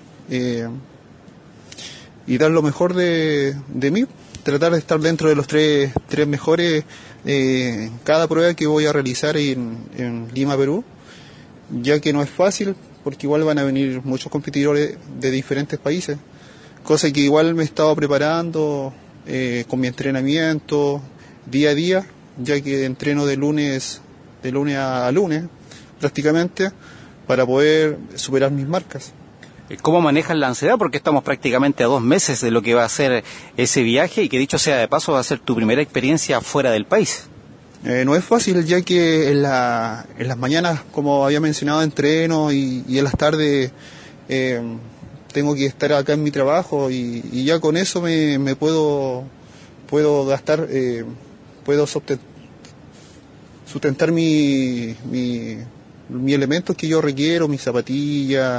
y dar lo mejor de mí, tratar de estar dentro de los tres mejores en cada prueba que voy a realizar en Lima, Perú, ya que no es fácil porque igual van a venir muchos competidores de diferentes países, cosa que igual me he estado preparando con mi entrenamiento día a día, ya que entreno de lunes a lunes prácticamente para poder superar mis marcas. ¿Cómo manejas la ansiedad? Porque estamos prácticamente a 2 meses de lo que va a ser ese viaje y que dicho sea de paso va a ser tu primera experiencia fuera del país. No es fácil, ya que en las mañanas, como había mencionado, entreno y en las tardes tengo que estar acá en mi trabajo y ya con eso me puedo gastar, puedo sustentar mi elementos que yo requiero, mis zapatillas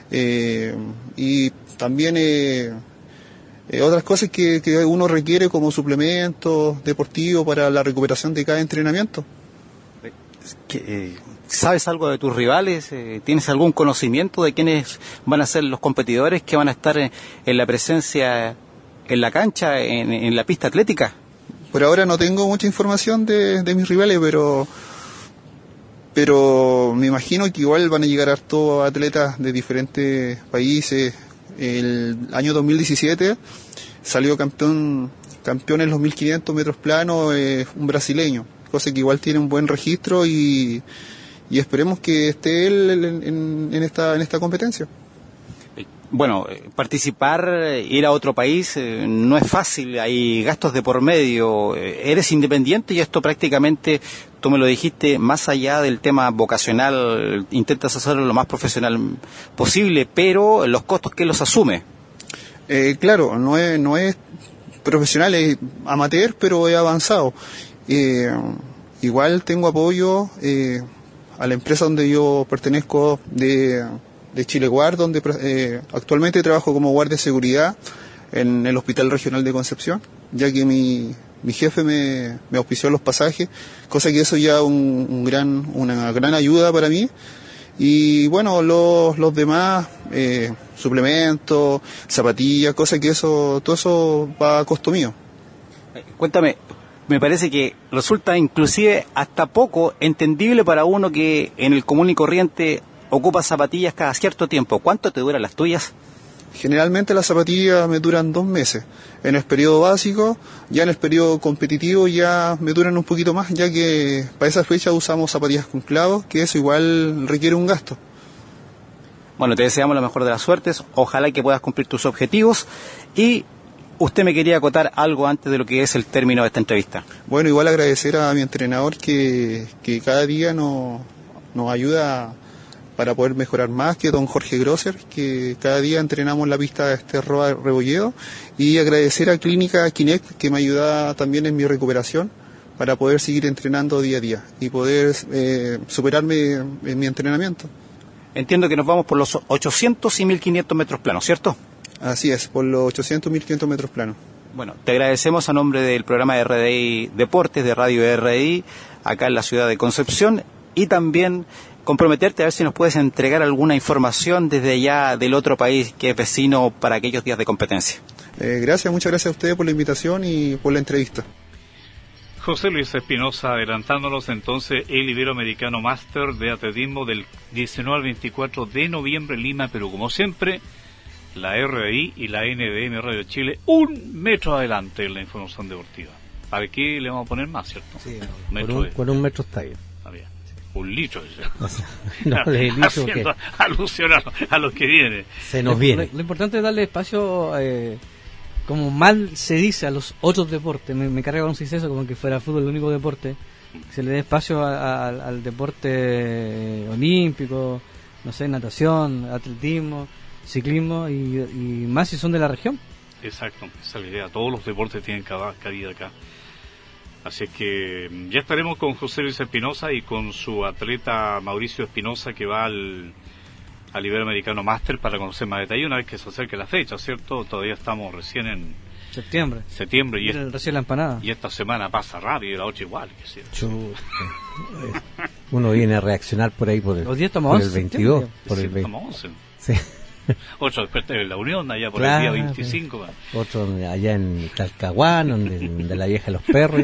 y también otras cosas que uno requiere como suplementos deportivos para la recuperación de cada entrenamiento. ¿Sabes algo de tus rivales? ¿Tienes algún conocimiento de quiénes van a ser los competidores que van a estar en la presencia en la cancha, en la pista atlética? Por ahora no tengo mucha información de mis rivales, pero me imagino que igual van a llegar hartos atletas de diferentes países. El año 2017 salió campeón en los 1500 metros planos un brasileño, cosa que igual tiene un buen registro y esperemos que esté él en esta competencia. Bueno, participar, ir a otro país no es fácil, hay gastos de por medio, eres independiente y esto prácticamente, tú me lo dijiste, más allá del tema vocacional, intentas hacerlo lo más profesional posible, pero los costos, ¿quién los asume? Claro, no es profesional, es amateur, pero es avanzado. Igual tengo apoyo a la empresa donde yo pertenezco de Chile Guard, donde actualmente trabajo como guardia de seguridad. en el Hospital Regional de Concepción, ya que mi jefe me auspició los pasajes, cosa que eso ya una gran ayuda para mí. Y bueno, los demás, suplementos, zapatillas, cosa que todo eso va a costo mío. Cuéntame, me parece que resulta inclusive hasta poco entendible para uno que en el común y corriente ocupa zapatillas cada cierto tiempo. ¿Cuánto te duran las tuyas? Generalmente las zapatillas me duran 2 meses. En el periodo básico, ya en el periodo competitivo ya me duran un poquito más, ya que para esa fecha usamos zapatillas con clavos, que eso igual requiere un gasto. Bueno, te deseamos la mejor de las suertes, ojalá que puedas cumplir tus objetivos. Y usted me quería acotar algo antes de lo que es el término de esta entrevista. Bueno, igual agradecer a mi entrenador que cada día nos ayuda para poder mejorar más, que don Jorge Grosser, que cada día entrenamos la pista de Roa Rebolledo, y agradecer a Clínica Kinect, que me ayuda también en mi recuperación para poder seguir entrenando día a día y poder superarme en mi entrenamiento. Entiendo que nos vamos por los 800 y 1500 metros planos, ¿cierto? Así es, por los 800 y 1500 metros planos. Bueno, te agradecemos a nombre del programa de RDI Deportes, de Radio RDI, acá en la ciudad de Concepción, y también comprometerte a ver si nos puedes entregar alguna información desde allá del otro país que es vecino para aquellos días de competencia. Muchas gracias a ustedes por la invitación y por la entrevista. José Luis Espinosa, adelantándonos entonces el Iberoamericano Master de atletismo del 19 al 24 de noviembre en Lima, Perú. Como siempre, la RDI y la NDM Radio Chile 1 metro adelante en la información deportiva. ¿Para qué le vamos a poner más, cierto? Sí, con 1 metro está bien. Está bien. 1 litro, o sea, no, haciendo alusión a lo que viene. Se nos viene. Lo importante es darle espacio, como mal se dice, a los otros deportes. Me carga cuando se dice eso, como que fuera fútbol el único deporte. Se le dé espacio al deporte olímpico, no sé, natación, atletismo, ciclismo, y más si son de la región. Exacto, esa es la idea. Todos los deportes tienen cabida acá. Así que ya estaremos con José Luis Espinosa y con su atleta Mauricio Espinosa, que va al Iberoamericano Master, para conocer más detalle una vez que se acerque la fecha, ¿cierto? Todavía estamos recién en septiembre y recién la empanada. Y esta semana pasa rápido y la 8 igual, que sí. Uno viene a reaccionar por ahí por el 22, por el 20. 11. Sí. Otro después de la Unión, allá por el día 25. Man. Otro allá en Talcahuán, donde la vieja de los perros.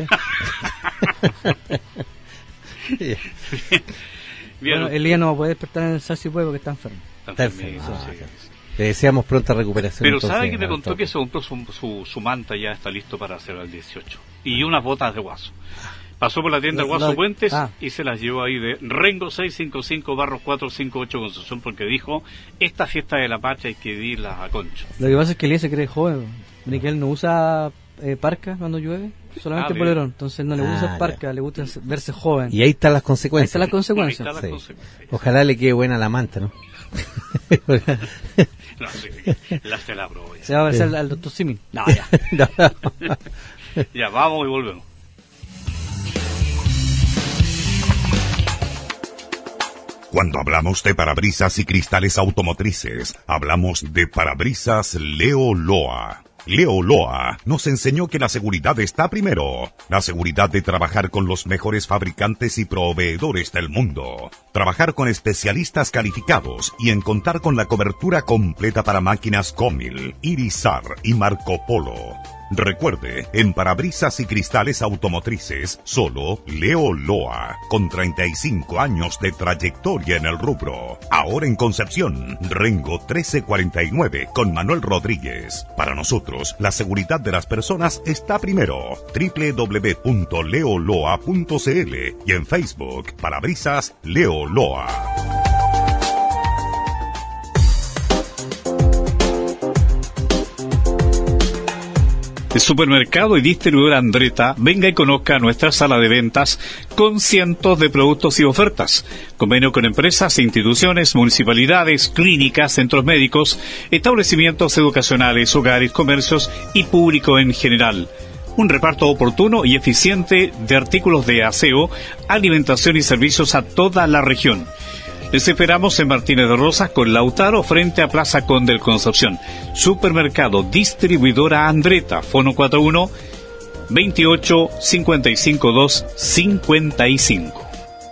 Bien. Bueno, Elías no puede despertar en el Sassi puede porque está enfermo. Está enfermo. Le deseamos pronta recuperación. Pero sabe que me contó que se compró su manta, ya está listo para hacer el 18. Y unas botas de Guaso. Pasó por la tienda Guaso Puentes y se las llevó ahí de Rengo 655 Barros 458 Concepción, porque dijo, esta fiesta de la patria hay que irla a concho. Lo que pasa es que Elías se cree joven, de que él no usa parca cuando llueve, solamente polerón, entonces no le gusta parca, le gusta verse joven. Y ahí están las consecuencias. Ahí están las consecuencias. Sí. Ojalá le quede buena la manta, ¿no? No, sí, se la probó ya. Se va a parecer al doctor Simi. No, ya. Ya, vamos y volvemos. Cuando hablamos de parabrisas y cristales automotrices, hablamos de Parabrisas Leo Loa. Leo Loa nos enseñó que la seguridad está primero. La seguridad de trabajar con los mejores fabricantes y proveedores del mundo. Trabajar con especialistas calificados y en contar con la cobertura completa para máquinas Comil, Irizar y Marco Polo. Recuerde, en parabrisas y cristales automotrices, solo Leo Loa, con 35 años de trayectoria en el rubro. Ahora en Concepción, Rengo 1349, con Manuel Rodríguez. Para nosotros, la seguridad de las personas está primero. www.leoloa.cl y en Facebook, Parabrisas Leo Loa. El supermercado y distribuidor Andretta, venga y conozca nuestra sala de ventas con cientos de productos y ofertas. Convenio con empresas, instituciones, municipalidades, clínicas, centros médicos, establecimientos educacionales, hogares, comercios y público en general. Un reparto oportuno y eficiente de artículos de aseo, alimentación y servicios a toda la región. Les esperamos en Martínez de Rosas con Lautaro frente a Plaza Conde del Concepción. Supermercado Distribuidora Andretta, fono 41 28 55 2 55.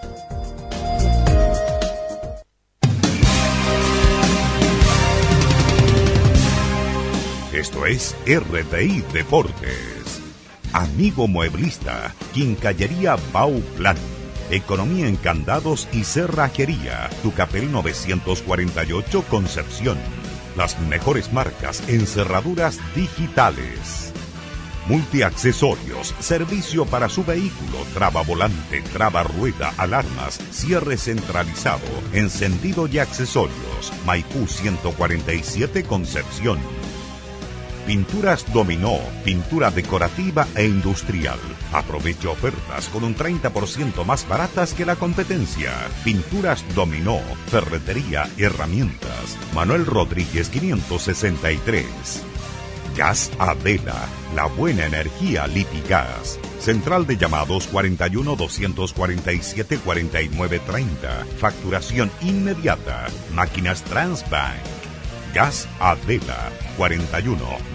Esto es RDI Deportes. Amigo mueblista, Quincallería Bauplan. Economía en candados y cerrajería. Tucapel 948 Concepción. Las mejores marcas en cerraduras digitales. Multiaccesorios, servicio para su vehículo, traba volante, traba rueda, alarmas, cierre centralizado, encendido y accesorios. Maipú 147 Concepción. Pinturas Dominó, pintura decorativa e industrial. Aprovecha ofertas con un 30% más baratas que la competencia. Pinturas Dominó, ferretería, herramientas. Manuel Rodríguez 563. Gas Adela, la buena energía Lipigas. Central de llamados 41 247 4930. Facturación inmediata. Máquinas Transbank. Gas Adela 41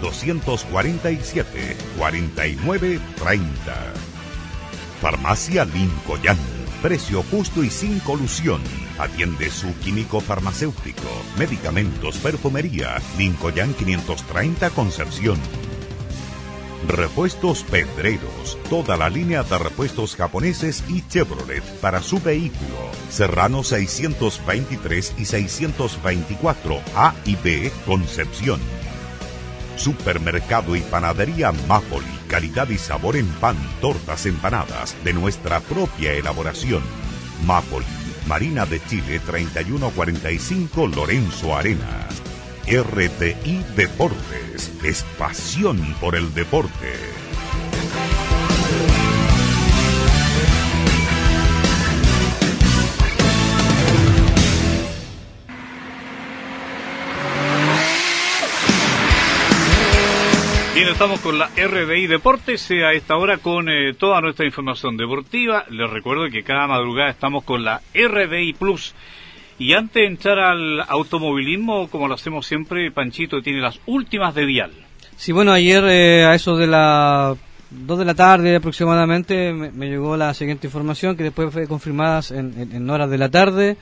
247 4930. Farmacia Lincoln, precio justo y sin colusión. Atiende su químico farmacéutico, medicamentos, perfumería. Lincoln 530 Concepción. Repuestos Pedreros, toda la línea de repuestos japoneses y Chevrolet para su vehículo. Serrano 623 y 624 A y B, Concepción. Supermercado y panadería Mápoli, calidad y sabor en pan, tortas, empanadas de nuestra propia elaboración. Mápoli, Marina de Chile 3145 Lorenzo Arenas. RDI Deportes, es pasión por el deporte. Bien, estamos con la RDI Deportes a esta hora con toda nuestra información deportiva. Les recuerdo que cada madrugada estamos con la RDI Plus. Y antes de entrar al automovilismo, como lo hacemos siempre, Panchito tiene las últimas de Vial. Sí, bueno, ayer a eso de las 2 de la tarde aproximadamente me llegó la siguiente información que después fue confirmada en horas de la tarde.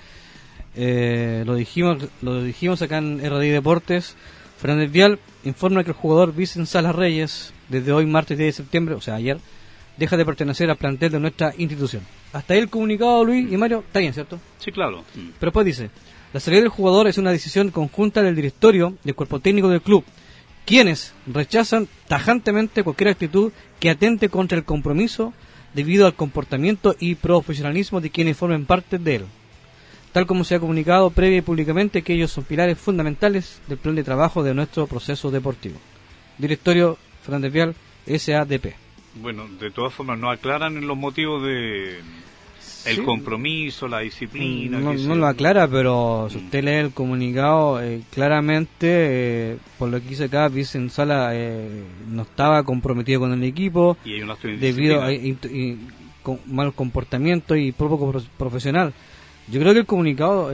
Lo dijimos acá en RDI Deportes. Fernández Vial informa que el jugador Vicente Salas Reyes, desde hoy martes 10 de septiembre, o sea ayer, deja de pertenecer al plantel de nuestra institución. Hasta ahí el comunicado, Luis y Mario, está bien, ¿cierto? Sí, claro. Pero después dice, la salida del jugador es una decisión conjunta del directorio del cuerpo técnico del club, quienes rechazan tajantemente cualquier actitud que atente contra el compromiso debido al comportamiento y profesionalismo de quienes formen parte de él. Tal como se ha comunicado previa y públicamente que ellos son pilares fundamentales del plan de trabajo de nuestro proceso deportivo. Directorio Fernández Vial, SADP. Bueno, de todas formas no aclaran los motivos de el compromiso, la disciplina. No lo aclara, pero si usted lee el comunicado, claramente, por lo que dice acá, Vicente Sala no estaba comprometido con el equipo y hay una debido a con mal comportamiento y poco profesional. Yo creo que el comunicado,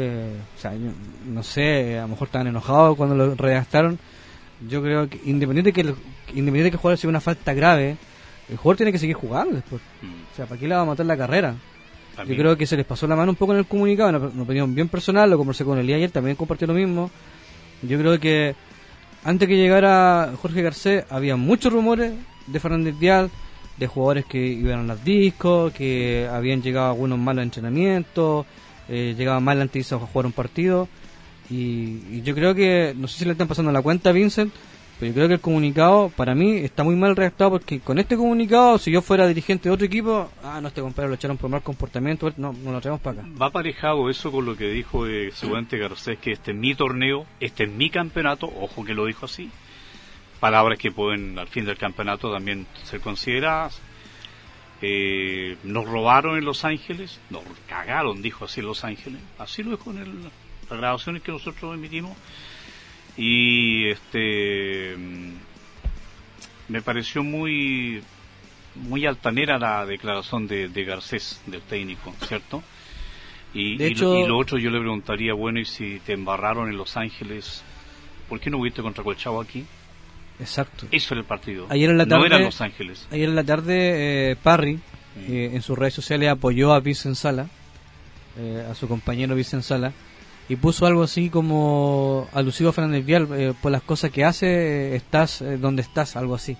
no sé, a lo mejor estaban enojados cuando lo redactaron. Yo creo que independiente que el jugador sea una falta grave, el jugador tiene que seguir jugando después. O sea, ¿para qué le va a matar la carrera? Yo creo que se les pasó la mano un poco en el comunicado, una opinión bien personal, lo conversé con Elías ayer, también compartió lo mismo. Yo creo que antes que llegara Jorge Garcés, había muchos rumores de Fernández Vial, de jugadores que iban a las discos, que habían llegado algunos malos entrenamientos, llegaban mal antes de jugar un partido. Y yo creo que, no sé si le están pasando la cuenta a Vincent, pero yo creo que el comunicado, para mí, está muy mal redactado, porque con este comunicado, si yo fuera dirigente de otro equipo, este compadre lo echaron por mal comportamiento, no lo traemos para acá. Va aparejado eso con lo que dijo seguramente Garcés, que este es mi torneo, este es mi campeonato, ojo que lo dijo así, palabras que pueden al fin del campeonato también ser consideradas. Nos robaron en Los Ángeles, nos cagaron, dijo así en Los Ángeles, así lo dijo en las grabaciones que nosotros emitimos. Y me pareció muy altanera la declaración de Garcés, del técnico, ¿cierto? De hecho, y lo otro yo le preguntaría, bueno, y si te embarraron en Los Ángeles, ¿por qué no huiste contra Colchagua aquí? Exacto. Eso era el partido. Ayer en la tarde, no era Los Ángeles. Ayer en la tarde, Parry, en sus redes sociales apoyó a Vicen Sala, a su compañero Vicen Sala, y puso algo así como alusivo a Fernández Vial, por las cosas que hace, estás donde estás, algo así.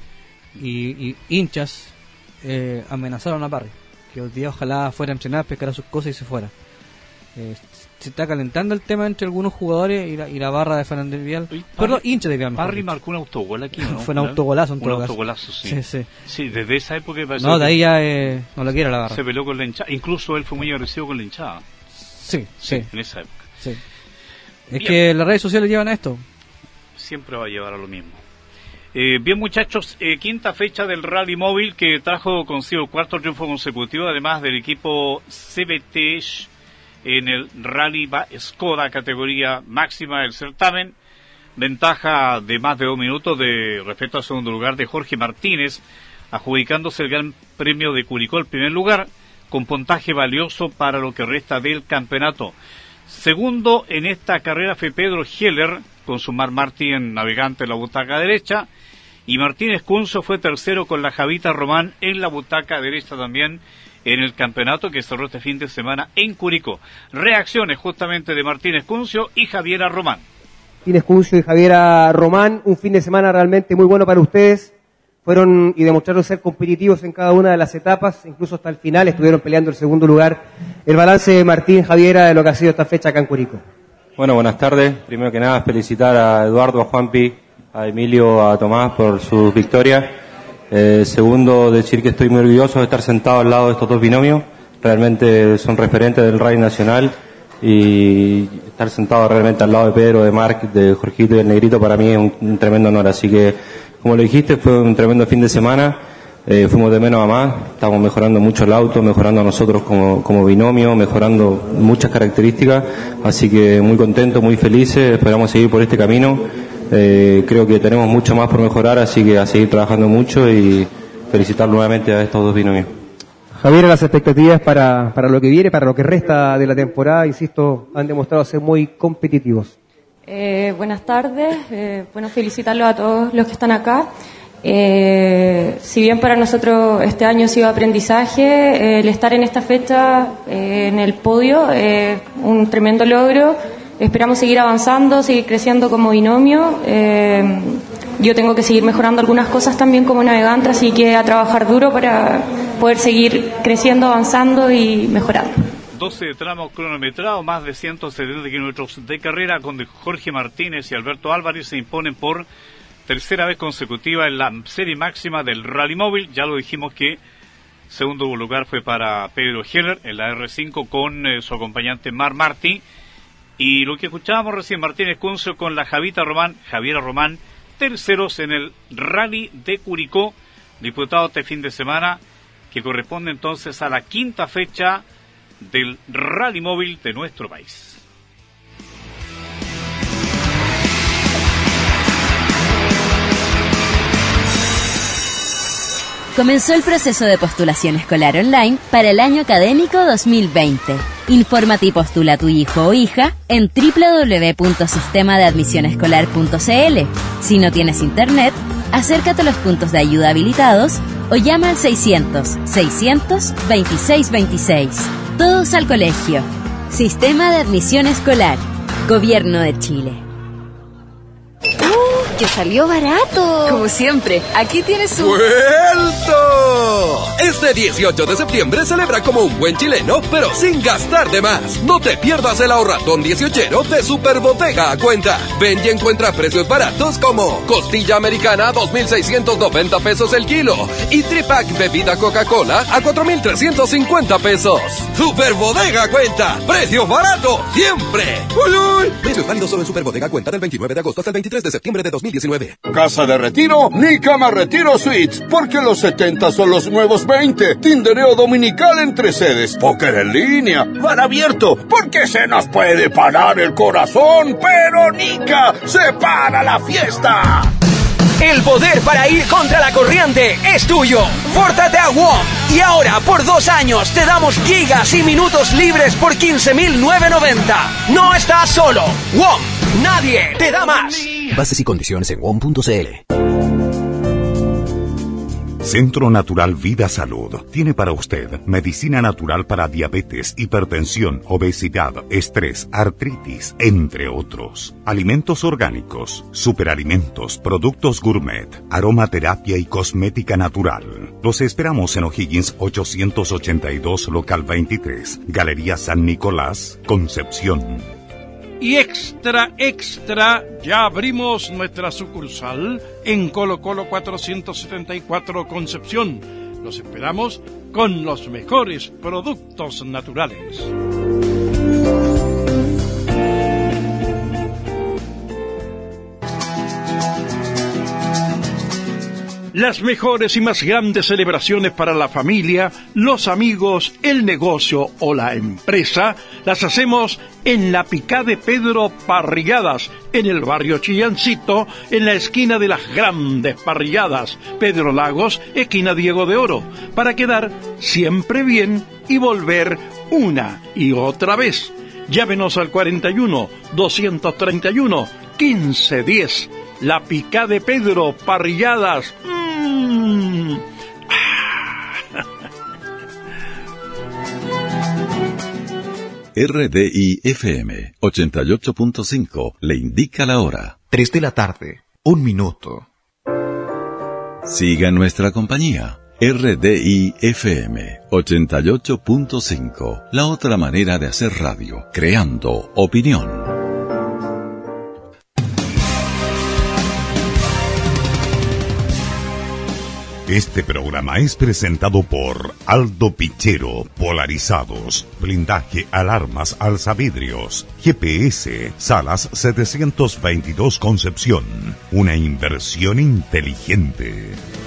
Y hinchas amenazaron a Parry, que hoy día ojalá fuera a entrenar, pescara sus cosas y se fuera. Se está calentando el tema entre algunos jugadores y la barra de Fernández Vial. Perdón, hincha de Vial. Parry marcó un autogol aquí, ¿no? Fue un autogolazo. Un autogolazo, sí. Sí, desde esa época... No, de ahí ya no lo quiere la barra. Se peleó con la hinchada. Incluso él fue muy agresivo con la hinchada. Sí. En esa época. Sí. Es bien. Que las redes sociales llevan a esto. Siempre va a llevar a lo mismo. Bien, muchachos, quinta fecha del Rally Móvil que trajo consigo cuarto triunfo consecutivo, además del equipo CBT en el Rally Skoda, categoría máxima del certamen. Ventaja de más de 2 minutos de respecto al segundo lugar de Jorge Martínez, adjudicándose el Gran Premio de Curicó, el primer lugar, con puntaje valioso para lo que resta del campeonato. Segundo en esta carrera fue Pedro Heller, con su Mar Martín navegante en la butaca derecha, y Martínez Cunzo fue tercero con la Javita Román en la butaca derecha también, en el campeonato que cerró este fin de semana en Curicó. Reacciones justamente de Martínez Cuncio y Javiera Román. Martínez Cuncio y Javiera Román, un fin de semana realmente muy bueno para ustedes. Fueron y demostraron ser competitivos en cada una de las etapas, incluso hasta el final estuvieron peleando el segundo lugar. El balance de Martín, Javiera, de lo que ha sido esta fecha acá en Curicó. Bueno, buenas tardes. Primero que nada, felicitar a Eduardo, a Juanpi, a Emilio, a Tomás por sus victorias. Segundo, decir que estoy muy orgulloso de estar sentado al lado de estos dos binomios. Realmente son referentes del rally nacional y estar sentado realmente al lado de Pedro, de Marc, de Jorgito y el Negrito para mí es un tremendo honor. Así que, como lo dijiste, fue un tremendo fin de semana. Fuimos de menos a más, estamos mejorando mucho el auto, mejorando a nosotros como binomio, mejorando muchas características. Así que muy contentos, muy felices, esperamos seguir por este camino. Creo que tenemos mucho más por mejorar, así que a seguir trabajando mucho y felicitar nuevamente a estos dos binomios. Javier, las expectativas para lo que viene, para lo que resta de la temporada, insisto, han demostrado ser muy competitivos. Buenas tardes, felicitarlos a todos los que están acá. Si bien para nosotros este año ha sido aprendizaje, el estar en esta fecha en el podio es un tremendo logro. Esperamos seguir avanzando, seguir creciendo como binomio. Yo tengo que seguir mejorando algunas cosas también como navegante, así que a trabajar duro para poder seguir creciendo, avanzando y mejorando. 12 tramos cronometrados, más de 170 kilómetros de carrera, donde Jorge Martínez y Alberto Álvarez se imponen por tercera vez consecutiva en la serie máxima del Rally Móvil. Ya lo dijimos que segundo lugar fue para Pedro Heller en la R5 con su acompañante Mar Martí. Y lo que escuchábamos recién, Martínez Cuncio con la Javiera Román, terceros en el Rally de Curicó, disputado este fin de semana, que corresponde entonces a la quinta fecha del Rally Móvil de nuestro país. Comenzó el proceso de postulación escolar online para el año académico 2020. Infórmate y postula a tu hijo o hija en www.sistemadeadmisionescolar.cl. Si no tienes internet, acércate a los puntos de ayuda habilitados o llama al 600-600-2626. Todos al colegio. Sistema de Admisión Escolar. Gobierno de Chile. ¡Que salió barato! Como siempre, aquí tienes su... ¡Vuelto! Este 18 de septiembre celebra como un buen chileno, pero sin gastar de más. No te pierdas el ahorratón 18ero de Super Bodega a cuenta. Ven y encuentra precios baratos como costilla americana a 2,690 pesos el kilo y tripack bebida Coca-Cola a 4,350 pesos. Super Bodega a cuenta. ¡Precios baratos siempre! ¡Uy, uy! Precios válidos solo en Super Bodega a cuenta del 29 de agosto hasta el 23 de septiembre de 2019. Casa de retiro, ni cama retiro suites, porque los 70 son los nuevos 20. Tindereo dominical entre sedes, póker en línea, bar abierto, porque se nos puede parar el corazón, pero Nica se para la fiesta. El poder para ir contra la corriente es tuyo. Pórtate a WOM. Y ahora, por 2 años, te damos gigas y minutos libres por 15.990. No estás solo. WOM. Nadie te da más. Bases y condiciones en WOM.cl. Centro Natural Vida Salud tiene para usted medicina natural para diabetes, hipertensión, obesidad, estrés, artritis, entre otros. Alimentos orgánicos, superalimentos, productos gourmet, aromaterapia y cosmética natural. Los esperamos en O'Higgins 882, local 23, Galería San Nicolás, Concepción. Y extra, ya abrimos nuestra sucursal en Colo Colo 474 Concepción. Los esperamos con los mejores productos naturales. Las mejores y más grandes celebraciones para la familia, los amigos, el negocio o la empresa las hacemos en la Picá de Pedro Parrilladas, en el barrio Chillancito, en la esquina de las grandes parrilladas, Pedro Lagos, esquina Diego de Oro, para quedar siempre bien y volver una y otra vez. Llámenos al 41-231-1510. La Picá de Pedro Parrilladas. RDI FM 88.5 le indica la hora. 3 de la tarde, 1 minuto. Siga nuestra compañía. RDI FM 88.5, la otra manera de hacer radio, creando opinión. Este programa es presentado por Aldo Pichero, Polarizados, Blindaje, Alarmas, Alzavidrios, GPS, Salas 722 Concepción, una inversión inteligente.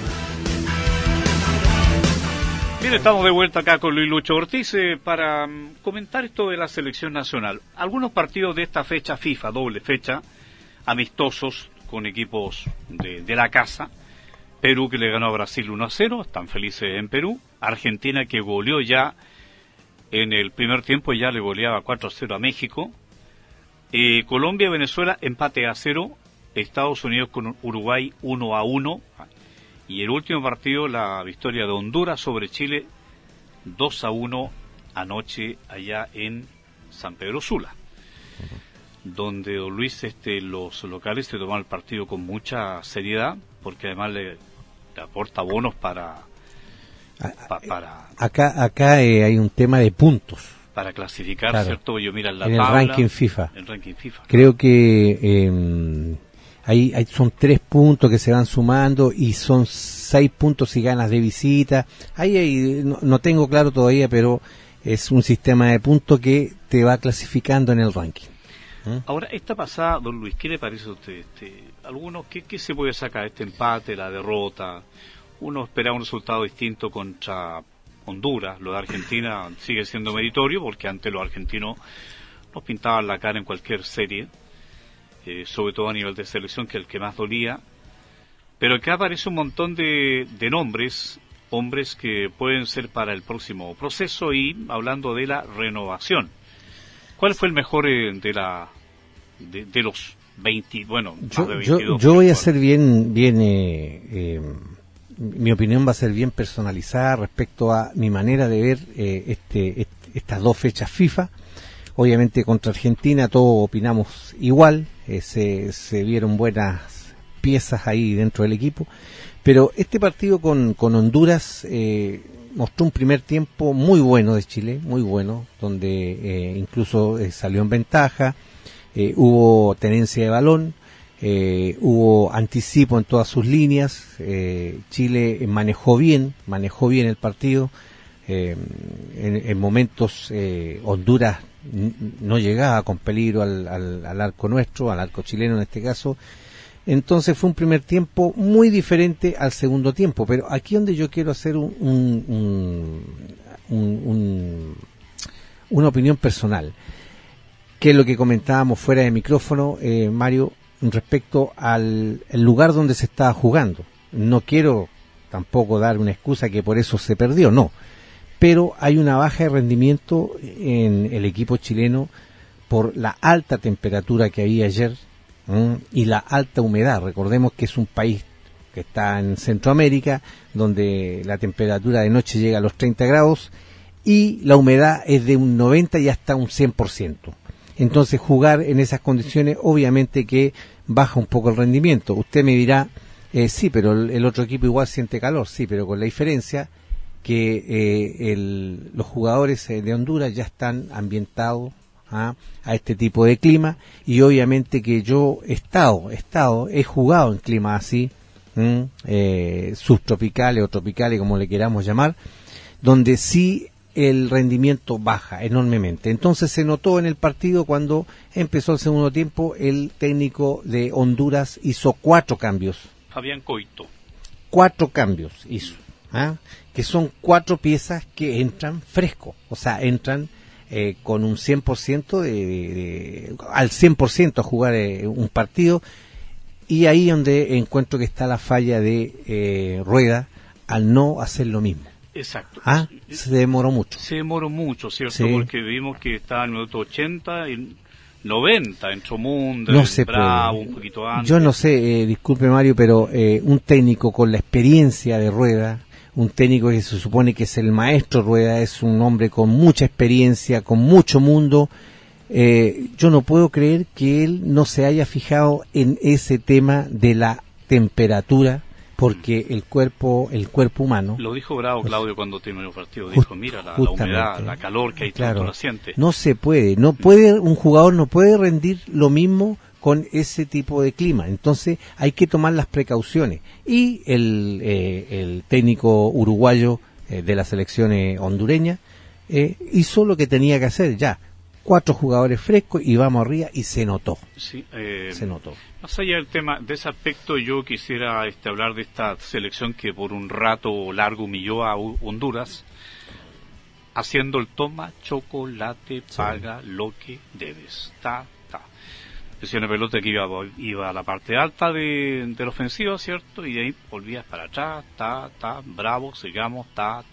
Bien, estamos de vuelta acá con Luis Lucho Ortiz para comentar esto de la selección nacional. Algunos partidos de esta fecha FIFA, doble fecha, amistosos con equipos de la casa. Perú, que le ganó a Brasil 1-0, están felices en Perú. Argentina, que goleó ya en el primer tiempo, ya le goleaba 4-0 a México. Colombia, Venezuela, empate a 0. Estados Unidos con Uruguay 1-1. Y el último partido, la victoria de Honduras sobre Chile 2-1 anoche allá en San Pedro Sula, donde don Luis, los locales se toman el partido con mucha seriedad, porque además le aporta bonos para acá hay un tema de puntos para clasificar, claro, ¿cierto? Yo mira la en tabla, el ranking FIFA. Creo Creo que son 3 puntos que se van sumando y son 6 puntos si ganas de visita. Ahí no tengo claro todavía, pero es un sistema de puntos que te va clasificando en el ranking. Ahora, esta pasada, don Luis, ¿qué le parece a usted? Algunos, ¿qué se puede sacar? Este empate, la derrota. Uno esperaba un resultado distinto contra Honduras. Lo de Argentina sigue siendo meritorio, porque antes los argentinos nos pintaban la cara en cualquier serie, sobre todo a nivel de selección, que es el que más dolía. Pero acá aparece un montón de nombres, hombres que pueden ser para el próximo proceso, y hablando de la renovación. ¿Cuál fue el mejor de los 20? Bueno, más de 22. Yo voy a ser bien, mi opinión va a ser bien personalizada respecto a mi manera de ver estas 2 fechas FIFA. Obviamente contra Argentina todos opinamos igual, se vieron buenas piezas ahí dentro del equipo, pero este partido con Honduras mostró un primer tiempo muy bueno de Chile, muy bueno, donde incluso salió en ventaja, hubo tenencia de balón, hubo anticipo en todas sus líneas. Chile manejó bien el partido. En momentos Honduras no llegaba con peligro al arco nuestro, al arco chileno en este caso. Entonces fue un primer tiempo muy diferente al segundo tiempo, pero aquí donde yo quiero hacer una opinión personal, que es lo que comentábamos fuera de micrófono, Mario. respecto al el lugar donde se estaba jugando. No quiero tampoco dar una excusa que por eso se perdió, no. Pero hay una baja de rendimiento en el equipo chileno por la alta temperatura que había ayer y la alta humedad. Recordemos que es un país que está en Centroamérica, donde la temperatura de noche llega a los 30 grados y la humedad es de un 90 y hasta un 100%. Entonces jugar en esas condiciones obviamente que baja un poco el rendimiento. Usted me dirá, sí, pero el otro equipo igual siente calor, sí, pero con la diferencia que los jugadores de Honduras ya están ambientados a este tipo de clima, y obviamente que yo he jugado en climas así, subtropicales o tropicales, como le queramos llamar, donde sí el rendimiento baja enormemente. Entonces se notó en el partido cuando empezó el segundo tiempo, el técnico de Honduras hizo 4 cambios. Fabián Coito. 4 cambios hizo, que son 4 piezas que entran fresco, o sea, entran con un 100% al 100% a jugar un partido, y ahí donde encuentro que está la falla de Rueda al no hacer lo mismo. Exacto. Se demoró mucho. ¿Cierto? Sí. Porque vimos que estaba en el minuto 80 y 90, entró Mundo, no se Bravo, puede. un poquito antes. Yo no sé, disculpe Mario, pero un técnico con la experiencia de Rueda, un técnico que se supone que es el maestro Rueda, es un hombre con mucha experiencia, con mucho mundo, yo no puedo creer que él no se haya fijado en ese tema de la temperatura, porque el cuerpo humano... Lo dijo Bravo, Claudio, cuando terminó el partido. Dijo, mira, la humedad, la calor que hay, claro, tanto la siente. No se puede, un jugador no puede rendir lo mismo con ese tipo de clima. Entonces hay que tomar las precauciones. Y el técnico uruguayo de la selección hondureña hizo lo que tenía que hacer ya. 4 jugadores frescos y vamos arriba, y se notó. Sí, se notó. Más allá del tema, de ese aspecto, yo quisiera hablar de esta selección que por un rato largo humilló a Honduras, haciendo el toma, chocolate, paga lo que debes. Decía una pelota que iba a la parte alta de la ofensiva, ¿cierto? Y de ahí volvías para atrás, bravo, sigamos,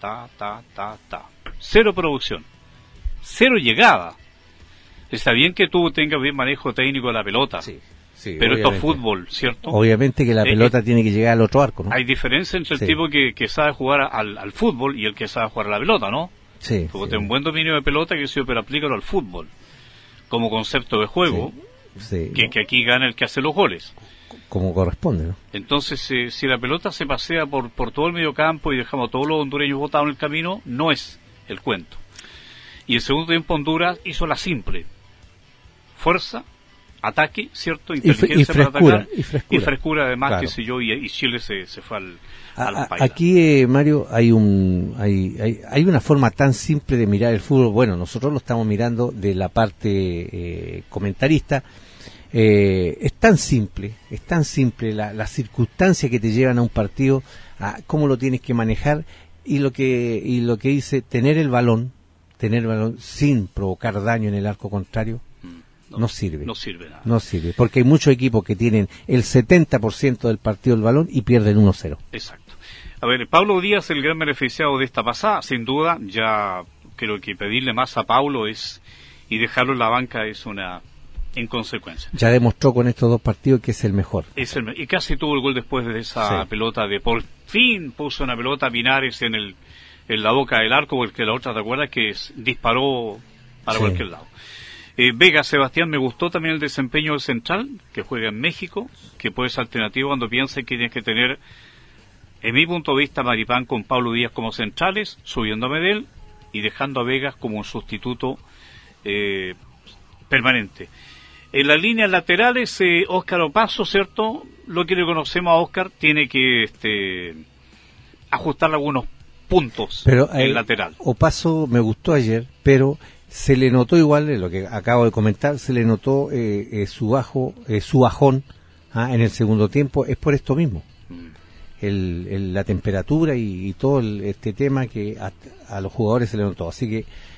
Cero producción, 0 llegada. Está bien que tú tengas bien manejo técnico de la pelota, pero esto es fútbol, ¿cierto? Obviamente que la pelota tiene que llegar al otro arco, ¿no? Hay diferencia entre el tipo que sabe jugar al fútbol y el que sabe jugar a la pelota, ¿no? Sí. Porque tiene un buen dominio de pelota, pero aplícalo al fútbol como concepto de juego, que aquí gana el que hace los goles. Como corresponde, ¿no? Entonces, si la pelota se pasea por todo el medio campo y dejamos a todos los hondureños botados en el camino, no es el cuento. Y el segundo tiempo Honduras hizo la simple. Fuerza, ataque, ¿cierto? Inteligencia para atacar. Y frescura además, claro. Qué sé yo, y Chile se fue a la paila. Aquí, Mario, hay una forma tan simple de mirar el fútbol. Bueno, nosotros lo estamos mirando de la parte comentarista. Es tan simple la circunstancia que te llevan a un partido, a cómo lo tienes que manejar, y lo que dice tener el balón sin provocar daño en el arco contrario. No sirve nada. No sirve, porque hay muchos equipos que tienen el 70% del partido del balón y pierden 1-0. Exacto. A ver, Pablo Díaz, el gran beneficiado de esta pasada, sin duda. Ya creo que pedirle más a Pablo y dejarlo en la banca es una inconsecuencia. Ya demostró con estos 2 partidos que es el mejor. Y casi tuvo el gol después de esa pelota por fin puso una pelota a Pinares en la boca del arco, porque la otra, ¿te acuerdas? Que disparó para cualquier lado. Vega, Sebastián, me gustó también el desempeño del central, que juega en México, que puede ser alternativo cuando piense que tienes que tener, en mi punto de vista, Maripán con Pablo Díaz como centrales, subiendo a Medel y dejando a Vegas como un sustituto permanente. En las líneas laterales, Óscar Opaso, ¿cierto? Lo que le conocemos a Óscar, tiene que ajustar algunos puntos en el lateral. Opaso me gustó ayer, pero se le notó igual, lo que acabo de comentar, se le notó su bajón en el segundo tiempo. Es por esto mismo, la temperatura y todo este tema que a los jugadores se le notó. Así que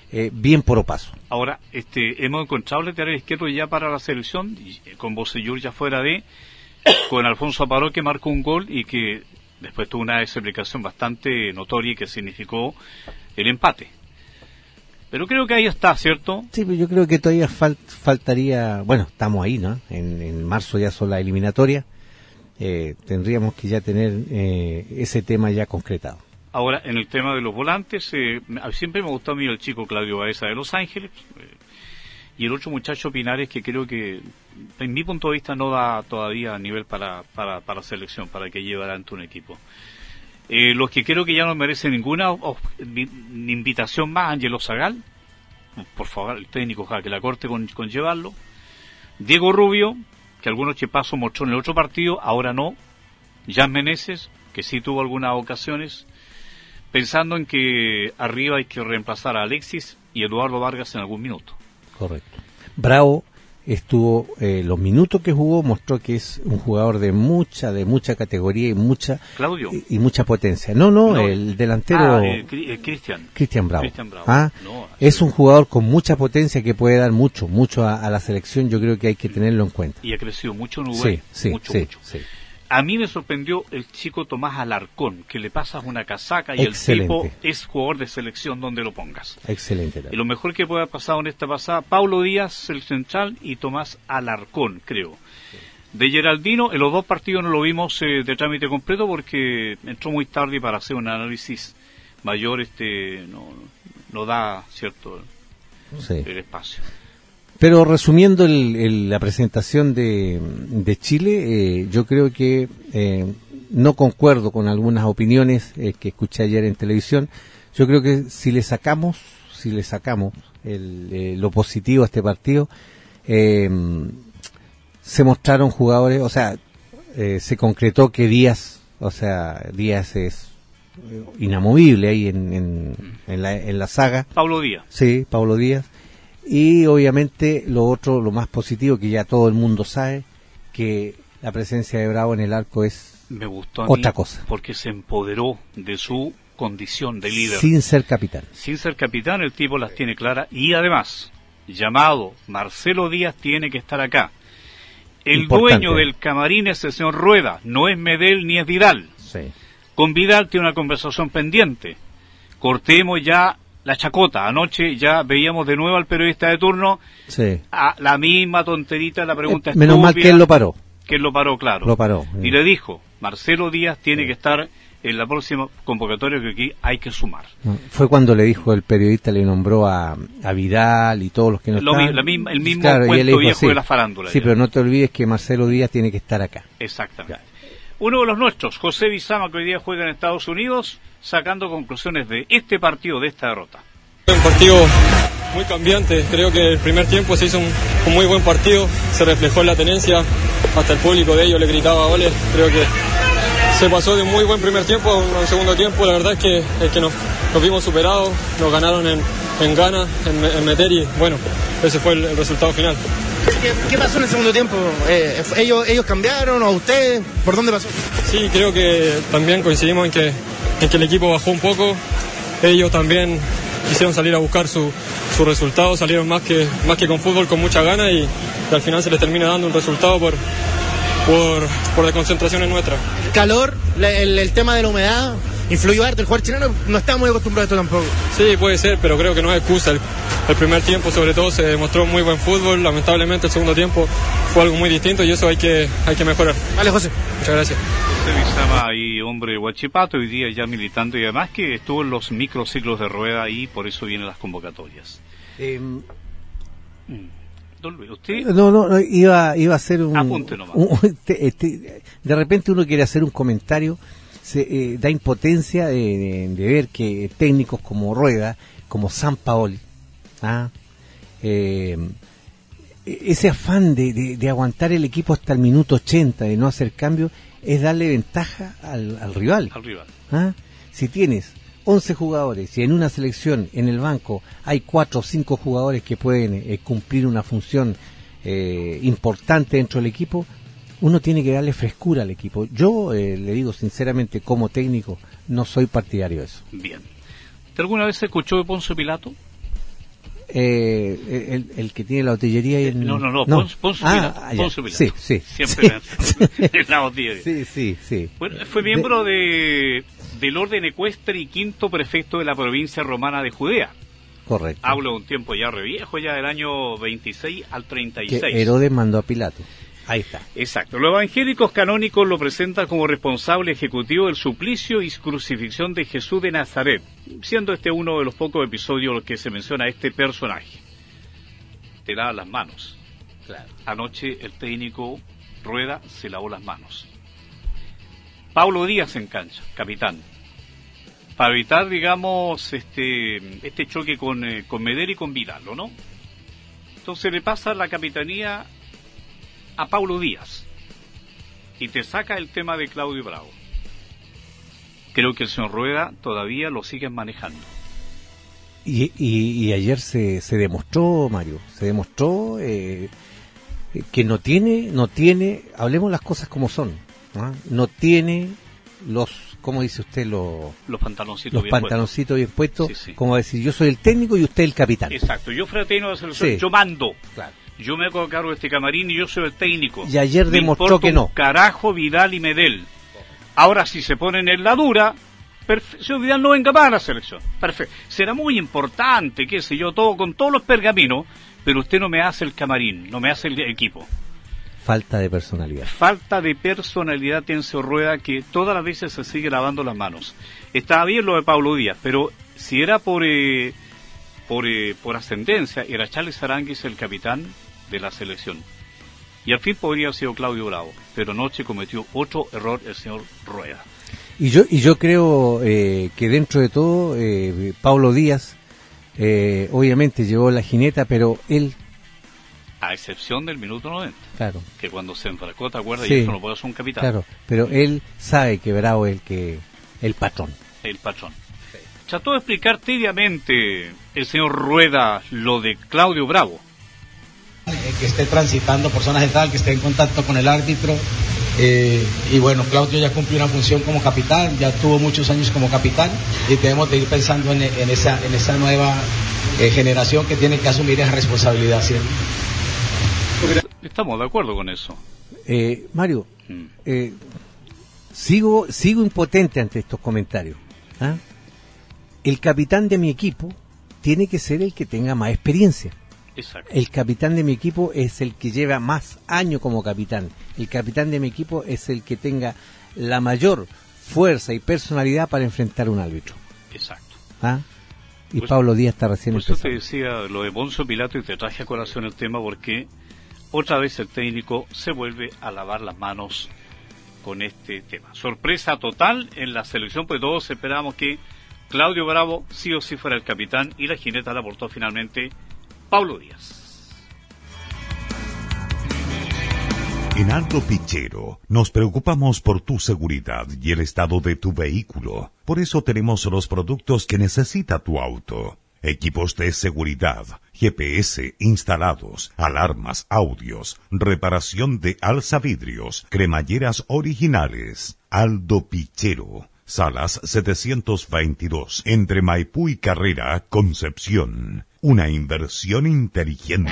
bien por Opaso. Ahora, hemos encontrado el lateral izquierdo ya para la selección, con Bocellur ya fuera con Alfonso Aparó, que marcó un gol y que después tuvo una explicación bastante notoria y que significó el empate. Pero creo que ahí está, ¿cierto? Sí, pero yo creo que todavía faltaría, bueno, estamos ahí, ¿no? En marzo ya son las eliminatorias, tendríamos que ya tener ese tema ya concretado. Ahora, en el tema de los volantes, siempre me gustó a mí el chico Claudio Baeza de Los Ángeles, y el otro muchacho Pinares, que creo que, en mi punto de vista, no da todavía nivel para selección, para que lleve adelante un equipo. Los que creo que ya no merecen ninguna invitación más, Ángelo Zagal, por favor, el técnico que la corte con llevarlo. Diego Rubio, que algunos chipazos mostró en el otro partido, ahora no. Jan Meneses, que sí tuvo algunas ocasiones, pensando en que arriba hay que reemplazar a Alexis y Eduardo Vargas en algún minuto. Correcto. Bravo estuvo, los minutos que jugó, mostró que es un jugador de mucha categoría y mucha potencia. No, el delantero Cristian Bravo. Es un jugador con mucha potencia que puede dar mucho a la selección. Yo creo que hay que tenerlo en cuenta. Y ha crecido mucho en Uruguay. Mucho. A mí me sorprendió el chico Tomás Alarcón, que le pasas una casaca y excelente. El tipo es jugador de selección donde lo pongas. Excelente. Y lo mejor que puede haber pasado en esta pasada, Paulo Díaz, el central, y Tomás Alarcón, creo. De Geraldino, en los dos partidos no lo vimos de trámite completo porque entró muy tarde y para hacer un análisis mayor no da cierto el espacio. Pero resumiendo la presentación de Chile, yo creo que no concuerdo con algunas opiniones que escuché ayer en televisión. Yo creo que si le sacamos lo positivo a este partido, se mostraron jugadores, o sea, se concretó que Díaz es inamovible ahí en la saga. Pablo Díaz. Sí, Pablo Díaz. Y obviamente lo más positivo, que ya todo el mundo sabe, que la presencia de Bravo en el arco es otra cosa. Porque se empoderó de su condición de líder. Sin ser capitán. El tipo las tiene claras. Y además, llamado Marcelo Díaz tiene que estar acá. El dueño del camarín es el señor Rueda, no es Medel ni es Vidal. Sí. Con Vidal tiene una conversación pendiente. Cortemos ya la chacota. Anoche ya veíamos de nuevo al periodista de turno. Sí. A la misma tonterita, la pregunta estúpida. Menos mal que él lo paró. Claro. Lo paró. Y le dijo, Marcelo Díaz tiene que estar en la próxima convocatoria, que aquí hay que sumar. Fue cuando le dijo el periodista, le nombró a Vidal y todos los que no estaban. El mismo cuento viejo de la farándula. Sí, pero no te olvides que Marcelo Díaz tiene que estar acá. Exactamente. Claro. Uno de los nuestros, José Bizama, que hoy día juega en Estados Unidos, sacando conclusiones de este partido, de esta derrota. Un partido muy cambiante. Creo que el primer tiempo se hizo un muy buen partido, se reflejó en la tenencia, hasta el público de ellos le gritaba goles. Creo que se pasó de un muy buen primer tiempo a un segundo tiempo. La verdad es que nos vimos superados, nos ganaron en ganas, en meter, y bueno, ese fue el resultado final. ¿Qué pasó en el segundo tiempo? ¿Ellos cambiaron o ustedes? ¿Por dónde pasó? Sí, creo que también coincidimos en que el equipo bajó un poco. Ellos también quisieron salir a buscar su resultado, salieron más que con fútbol, con mucha gana, y al final se les termina dando un resultado por desconcentraciones nuestras. El calor, el tema de la humedad, influyó harto. El jugador chileno no está muy acostumbrado a esto tampoco. Sí, puede ser, pero creo que no es excusa. El primer tiempo, sobre todo, se demostró muy buen fútbol. Lamentablemente, el segundo tiempo fue algo muy distinto y eso hay que mejorar. Vale, José. Muchas gracias. José Bizama, ahí hombre de Huachipato, hoy día ya militando, y además que estuvo en los microciclos de Rueda y por eso vienen las convocatorias. ¿Usted? No, iba a hacer un... Apunte nomás. De repente uno quiere hacer un comentario, da impotencia de ver que técnicos como Rueda, como Sampaoli, ese afán de aguantar el equipo hasta el minuto 80, de no hacer cambio, es darle ventaja al rival. Si tienes 11 jugadores y en una selección, en el banco, hay 4 o 5 jugadores que pueden cumplir una función importante dentro del equipo, uno tiene que darle frescura al equipo. Yo le digo sinceramente, como técnico, no soy partidario de eso. Bien. ¿Usted alguna vez escuchó de Poncio Pilato? el que tiene la botillería y No, Ponce Pilato. Sí. Siempre en la botillería. Sí. Bueno, fue miembro del orden ecuestre y quinto prefecto de la provincia romana de Judea. Correcto. Hablo de un tiempo ya re viejo, ya del año 26 al 36. Que Herodes mandó a Pilato. Ahí está. Exacto. Los evangélicos canónicos lo presentan como responsable ejecutivo del suplicio y crucifixión de Jesús de Nazaret, siendo este uno de los pocos episodios en los que se menciona a este personaje. Te lava las manos. Claro. Anoche el técnico Rueda se lavó las manos. Paulo Díaz en cancha, capitán. Para evitar, digamos, este choque con Medel y con Vidal, ¿no? Entonces le pasa la capitanía a Paulo Díaz y te saca el tema de Claudio Bravo. Creo que el señor Rueda todavía lo siguen manejando. Y ayer se demostró, Mario, que no tiene, hablemos las cosas como son, no tiene los, ¿cómo dice usted? Los pantaloncitos bien puestos, sí. Como decir, yo soy el técnico y usted el capitán. Exacto, yo fratino de la selección, sí. Yo mando. Claro. Yo me hago cargo de este camarín y yo soy el técnico. Y ayer demostró que no. Carajo, Vidal y Medel. Ahora si se ponen en la dura, señor Vidal no venga para la selección. Perfecto. Será muy importante, qué sé yo, todo con todos los pergaminos, pero usted no me hace el camarín, no me hace el equipo. Falta de personalidad. Falta de personalidad tiene ese Rueda, que todas las veces se sigue lavando las manos. Estaba bien lo de Paulo Díaz, pero si era por ascendencia, era Charles Aranguis el capitán de la selección. Y al fin podría haber sido Claudio Bravo, pero anoche cometió otro error el señor Rueda. Y yo creo que dentro de todo, Paulo Díaz, obviamente llevó la jineta, pero él... A excepción del minuto 90. Claro. Que cuando se enfrascó, ¿te acuerdas? Sí, y eso no puede ser un capitán. Claro, pero él sabe que Bravo es el patrón. El patrón. Sí. Trató de explicar tibiamente el señor Rueda lo de Claudio Bravo. Que esté transitando por zona central, que esté en contacto con el árbitro. Y bueno, Claudio ya cumplió una función como capitán, ya tuvo muchos años como capitán y debemos de ir pensando en esa nueva generación que tiene que asumir esa responsabilidad siempre. Estamos de acuerdo con eso. Mario, sigo impotente ante estos comentarios. ¿Ah? El capitán de mi equipo tiene que ser el que tenga más experiencia. Exacto. El capitán de mi equipo es el que lleva más años como capitán. El capitán de mi equipo es el que tenga la mayor fuerza y personalidad para enfrentar a un árbitro. Exacto. ¿Ah? Y pues, Pablo Díaz está recién empezando. Por eso te decía lo de Poncio Pilato y te traje a colación el tema porque otra vez el técnico se vuelve a lavar las manos con este tema. Sorpresa total en la selección, pues todos esperábamos que Claudio Bravo sí o sí fuera el capitán y la jineta la aportó finalmente Paulo Díaz. En Aldo Pichero nos preocupamos por tu seguridad y el estado de tu vehículo. Por eso tenemos los productos que necesita tu auto. Equipos de seguridad, GPS instalados, alarmas, audios, reparación de alzavidrios, cremalleras originales. Aldo Pichero, Salas 722, entre Maipú y Carrera, Concepción. Una inversión inteligente.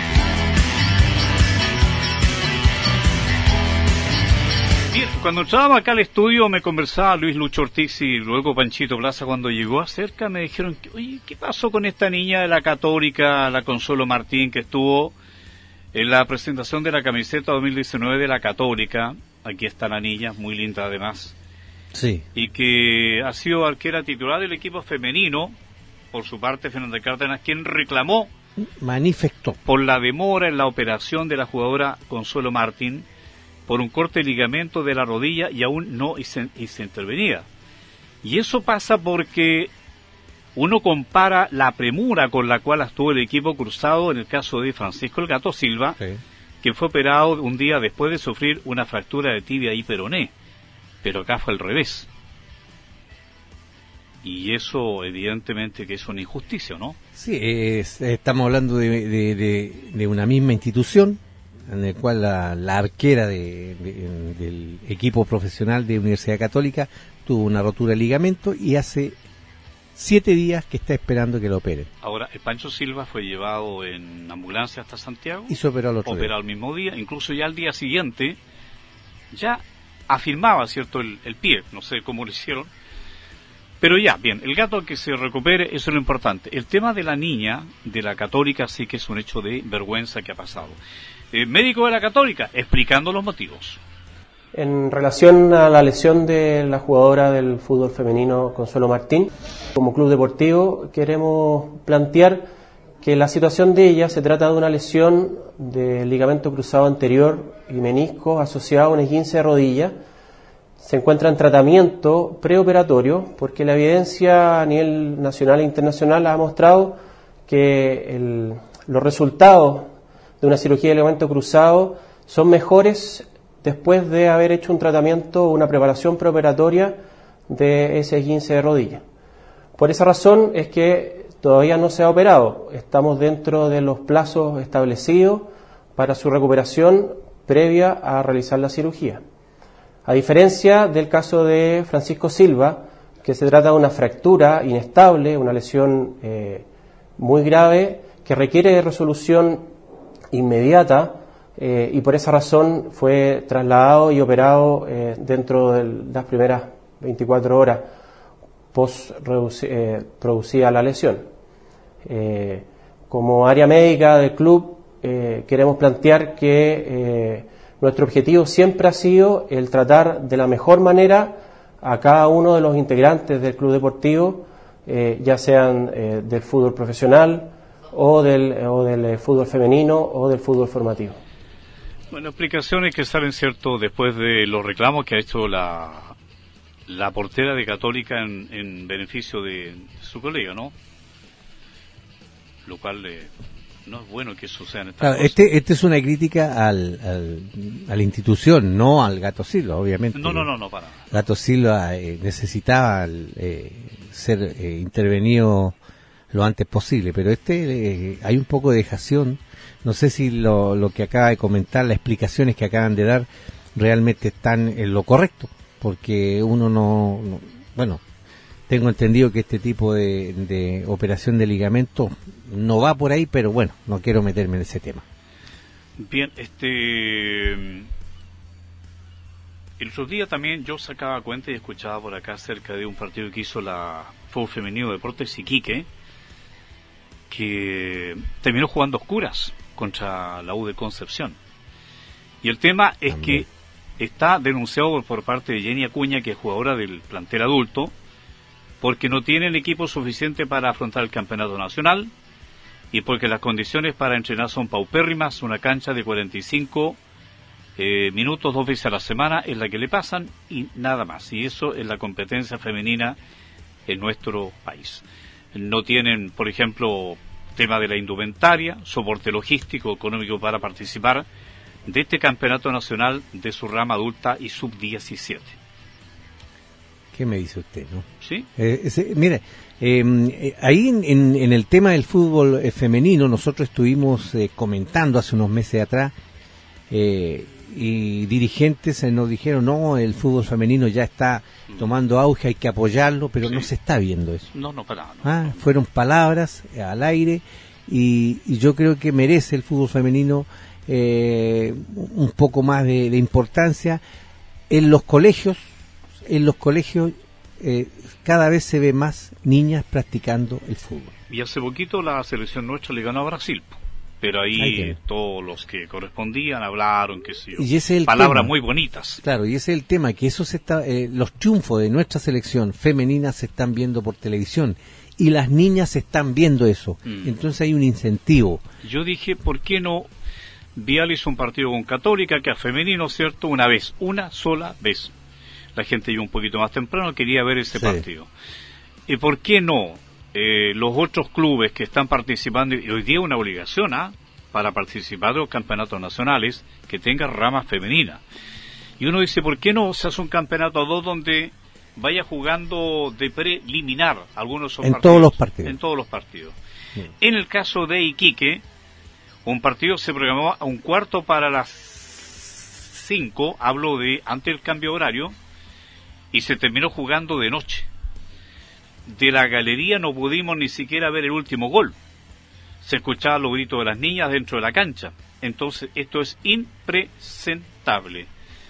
Bien, cuando entraba acá al estudio me conversaba Luis Lucho Ortiz y luego Panchito Plaza. Cuando llegó acerca me dijeron, oye, ¿qué pasó con esta niña de la Católica, la Consuelo Martín, que estuvo en la presentación de la camiseta 2019 de la Católica? Aquí está la niña, muy linda además. Sí. Y que ha sido arquera titular del equipo femenino. Por su parte, Fernanda Cárdenas, quien reclamó, manifestó, por la demora en la operación de la jugadora Consuelo Martín, por un corte de ligamento de la rodilla y aún no hizo intervenida. Y eso pasa porque uno compara la premura con la cual actuó el equipo cruzado en el caso de Francisco El Gato Silva, sí, que fue operado un día después de sufrir una fractura de tibia y peroné, pero acá fue al revés. Y eso evidentemente que es una injusticia, ¿no? Sí, estamos hablando de una misma institución en la cual la arquera del equipo profesional de Universidad Católica tuvo una rotura de ligamento y hace 7 días que está esperando que lo operen. Ahora, el Pancho Silva fue llevado en ambulancia hasta Santiago. Y se operó al otro día. Operó al mismo día, incluso ya al día siguiente, ya afirmaba, ¿cierto?, el pie. No sé cómo lo hicieron. Pero ya, bien, el gato que se recupere, eso es lo importante. El tema de la niña de la Católica sí que es un hecho de vergüenza que ha pasado. Médico de la Católica, explicando los motivos. En relación a la lesión de la jugadora del fútbol femenino Consuelo Martín, como club deportivo queremos plantear que la situación de ella se trata de una lesión de ligamento cruzado anterior y menisco asociado a un esguince de rodilla. Se encuentra en tratamiento preoperatorio porque la evidencia a nivel nacional e internacional ha mostrado que los resultados de una cirugía de ligamento cruzado son mejores después de haber hecho un tratamiento o una preparación preoperatoria de ese esguince de rodilla. Por esa razón es que todavía no se ha operado. Estamos dentro de los plazos establecidos para su recuperación previa a realizar la cirugía. A diferencia del caso de Francisco Silva, que se trata de una fractura inestable, una lesión muy grave que requiere resolución inmediata, y por esa razón fue trasladado y operado dentro de las primeras 24 horas post producida la lesión. Como área médica del club queremos plantear que nuestro objetivo siempre ha sido el tratar de la mejor manera a cada uno de los integrantes del club deportivo, ya sean del fútbol profesional o del fútbol femenino o del fútbol formativo. Bueno, explicaciones que salen, cierto, después de los reclamos que ha hecho la portera de Católica en beneficio de su colega, ¿no? Lo cual no es bueno que eso sea en esta cosa. Este es una crítica a la institución, no al Gato Silva, obviamente. No, para. Gato Silva necesitaba ser intervenido lo antes posible, pero hay un poco de dejación. No sé si lo que acaba de comentar, las explicaciones que acaban de dar, realmente están en lo correcto, porque uno no bueno, tengo entendido que este tipo de operación de ligamento no va por ahí, pero bueno, no quiero meterme en ese tema. Bien, el otro día también yo sacaba cuenta y escuchaba por acá acerca de un partido que hizo la fútbol femenino de Deportes Iquique, que terminó jugando oscuras contra la U de Concepción. Y el tema es que está denunciado por parte de Jenny Acuña, que es jugadora del plantel adulto, porque no tienen equipo suficiente para afrontar el campeonato nacional y porque las condiciones para entrenar son paupérrimas. Una cancha de 45 minutos 2 veces a la semana es la que le pasan y nada más. Y eso es la competencia femenina en nuestro país. No tienen, por ejemplo, tema de la indumentaria, soporte logístico, económico para participar de este campeonato nacional de su rama adulta y sub-17. ¿Qué me dice usted, no? Sí. Mire, ahí en el tema del fútbol femenino nosotros estuvimos comentando hace unos meses atrás y dirigentes nos dijeron, no, el fútbol femenino ya está tomando auge, hay que apoyarlo, pero no se está viendo eso. No, para nada. Fueron palabras al aire y yo creo que merece el fútbol femenino un poco más de importancia. En los colegios cada vez se ve más niñas practicando el fútbol. Y hace poquito la selección nuestra le ganó a Brasil. Pero ahí todos los que correspondían hablaron, que sí, palabras muy bonitas. Claro, y ese es el tema, que eso los triunfos de nuestra selección femenina se están viendo por televisión y las niñas están viendo eso. Entonces hay un incentivo. Yo dije, ¿por qué no? Vial hizo un partido con Católica, que a femenino, ¿cierto? Una sola vez. La gente iba un poquito más temprano, quería ver ese partido. ¿Y por qué no? Los otros clubes que están participando, y hoy día una obligación para participar de los campeonatos nacionales, que tengan ramas femeninas. Y uno dice, ¿por qué no se hace un campeonato a dos donde vaya jugando de preliminar algunos en partidos? En todos los partidos. Sí. En el caso de Iquique, un partido se programó a 1:15 para las 5, hablo de antes del cambio horario, y se terminó jugando de noche. de la galería no pudimos ni siquiera ver el último gol. Se escuchaban los gritos de las niñas dentro de la cancha. Entonces, esto es impresentable.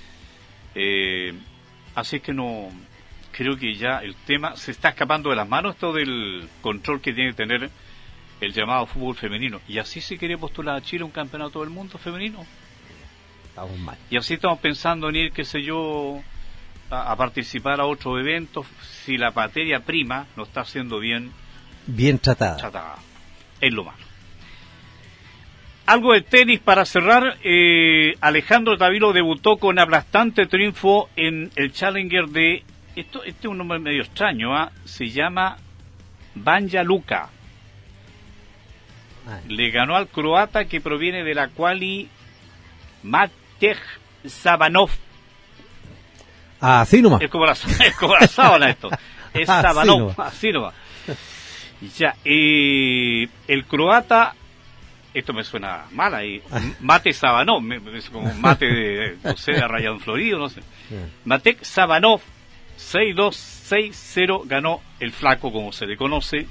Así que no... Creo que ya el tema se está escapando de las manos, esto del control que tiene que tener el llamado fútbol femenino. Y así se quiere postular a Chile a un campeonato del mundo femenino. Estamos mal. Y así estamos pensando en ir, qué sé yo, a participar a otros eventos, si la materia prima no está siendo bien tratada. Es lo malo. Algo de tenis para cerrar. Alejandro Tavilo debutó con aplastante triunfo en el Challenger de... Este es un nombre medio extraño, se llama Banja Luka. Le ganó al croata que proviene de la quali Matej Sabanov. Así nomás. Es como la sábana esto. Es Sabanov, así nomás. Ya, el croata, esto me suena mal ahí, Mate Sabanov, es como mate de, no sé, de Rayón Florido, no sé. Matej Sabanov, 6-2, 6-0, ganó el flaco, como se le conoce,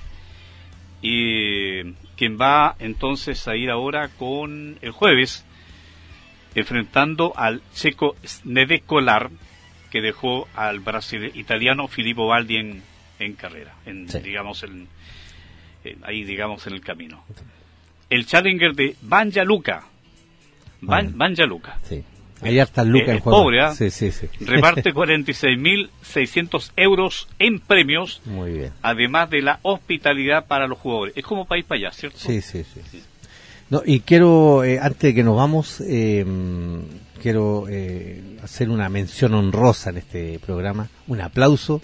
y quien va entonces a ir ahora con el jueves, enfrentando al checo Snede Kolar, que dejó al italiano Filippo Baldi en carrera, digamos, ahí digamos en el camino. El Challenger de Banja Luka. Banja Luka. Sí. Ahí está Luka en juego. Pobre, sí. Reparte 46.600 euros en premios. Muy bien. Además de la hospitalidad para los jugadores. Es como país para allá, ¿cierto? Sí. No, y quiero, antes de que nos vamos, quiero hacer una mención honrosa en este programa. Un aplauso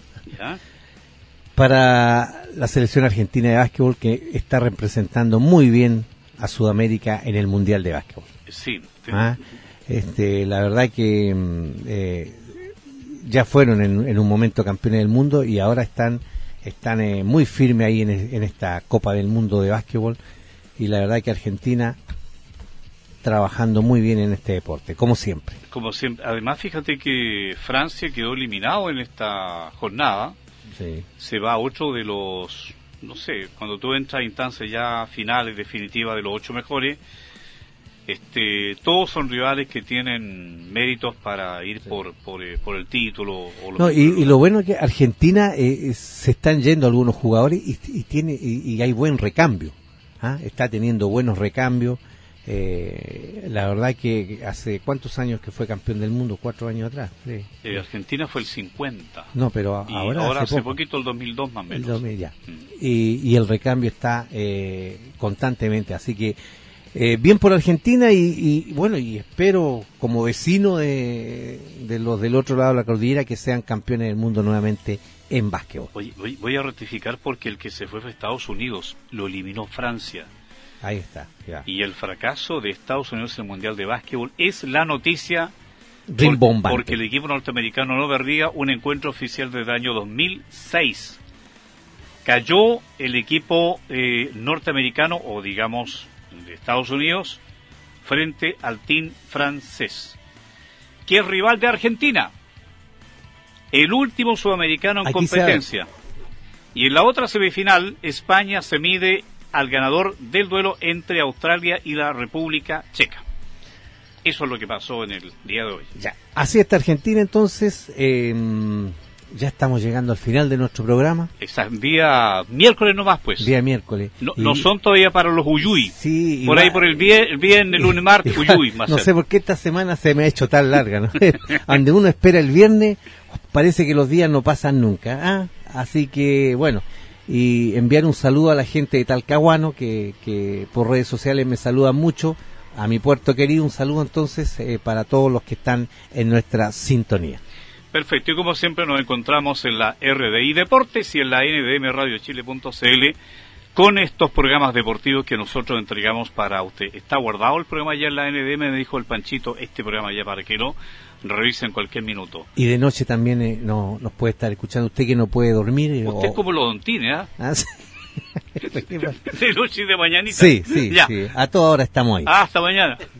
para la selección argentina de básquetbol, que está representando muy bien a Sudamérica en el Mundial de Básquetbol. Sí. La verdad que ya fueron en un momento campeones del mundo y ahora están muy firmes ahí en esta Copa del Mundo de básquetbol, y la verdad que Argentina trabajando muy bien en este deporte, como siempre. Además, fíjate que Francia quedó eliminado en esta jornada. Sí. Se va a otro de los, no sé, cuando tú entras a instancias ya finales, definitivas, de los 8 mejores, todos son rivales que tienen méritos para ir por el título. Y lo bueno es que Argentina se están yendo algunos jugadores y hay buen recambio. Está teniendo buenos recambios. La verdad que hace ¿cuántos años que fue campeón del mundo? 4 años atrás. Sí. Argentina fue el 50. No, pero ahora hace poquito, el 2002 más o menos. El 2000 ya. Y el recambio está constantemente, así que bien por Argentina y bueno, y espero como vecino de los del otro lado de la cordillera que sean campeones del mundo nuevamente en básquetbol. Voy a rectificar, porque el que se fue Estados Unidos, lo eliminó Francia. Ahí está, ya. Y el fracaso de Estados Unidos en el Mundial de Básquetbol es la noticia porque el equipo norteamericano no perdía un encuentro oficial desde el año 2006. Cayó el equipo norteamericano, o digamos de Estados Unidos, frente al team francés, que es rival de Argentina, el último sudamericano en competencia. Y en la otra semifinal, España se mide al ganador del duelo entre Australia y la República Checa. Eso es lo que pasó en el día de hoy. Ya. Así está Argentina, entonces. Ya estamos llegando al final de nuestro programa. Exacto, día miércoles nomás, pues. Día miércoles. No son todavía para los uyuy. Sí. Por ahí, por el viernes, lunes, martes, uyuy. No sé por qué esta semana se me ha hecho tan larga, ¿no? Donde uno espera el viernes, parece que los días no pasan nunca. Así que, bueno, y enviar un saludo a la gente de Talcahuano, que por redes sociales me saludan mucho. A mi puerto querido, un saludo entonces para todos los que están en nuestra sintonía. Perfecto, y como siempre nos encontramos en la RDI Deportes y en la ndmradiochile.cl con estos programas deportivos que nosotros entregamos para usted. Está guardado el programa ya en la NDM, me dijo el Panchito, este programa ya para que lo revise en cualquier minuto. Y de noche también nos puede estar escuchando usted, que no puede dormir. Usted es como los Dontines, Sí. De noche y de mañanita. Sí, a toda hora estamos ahí. Hasta mañana.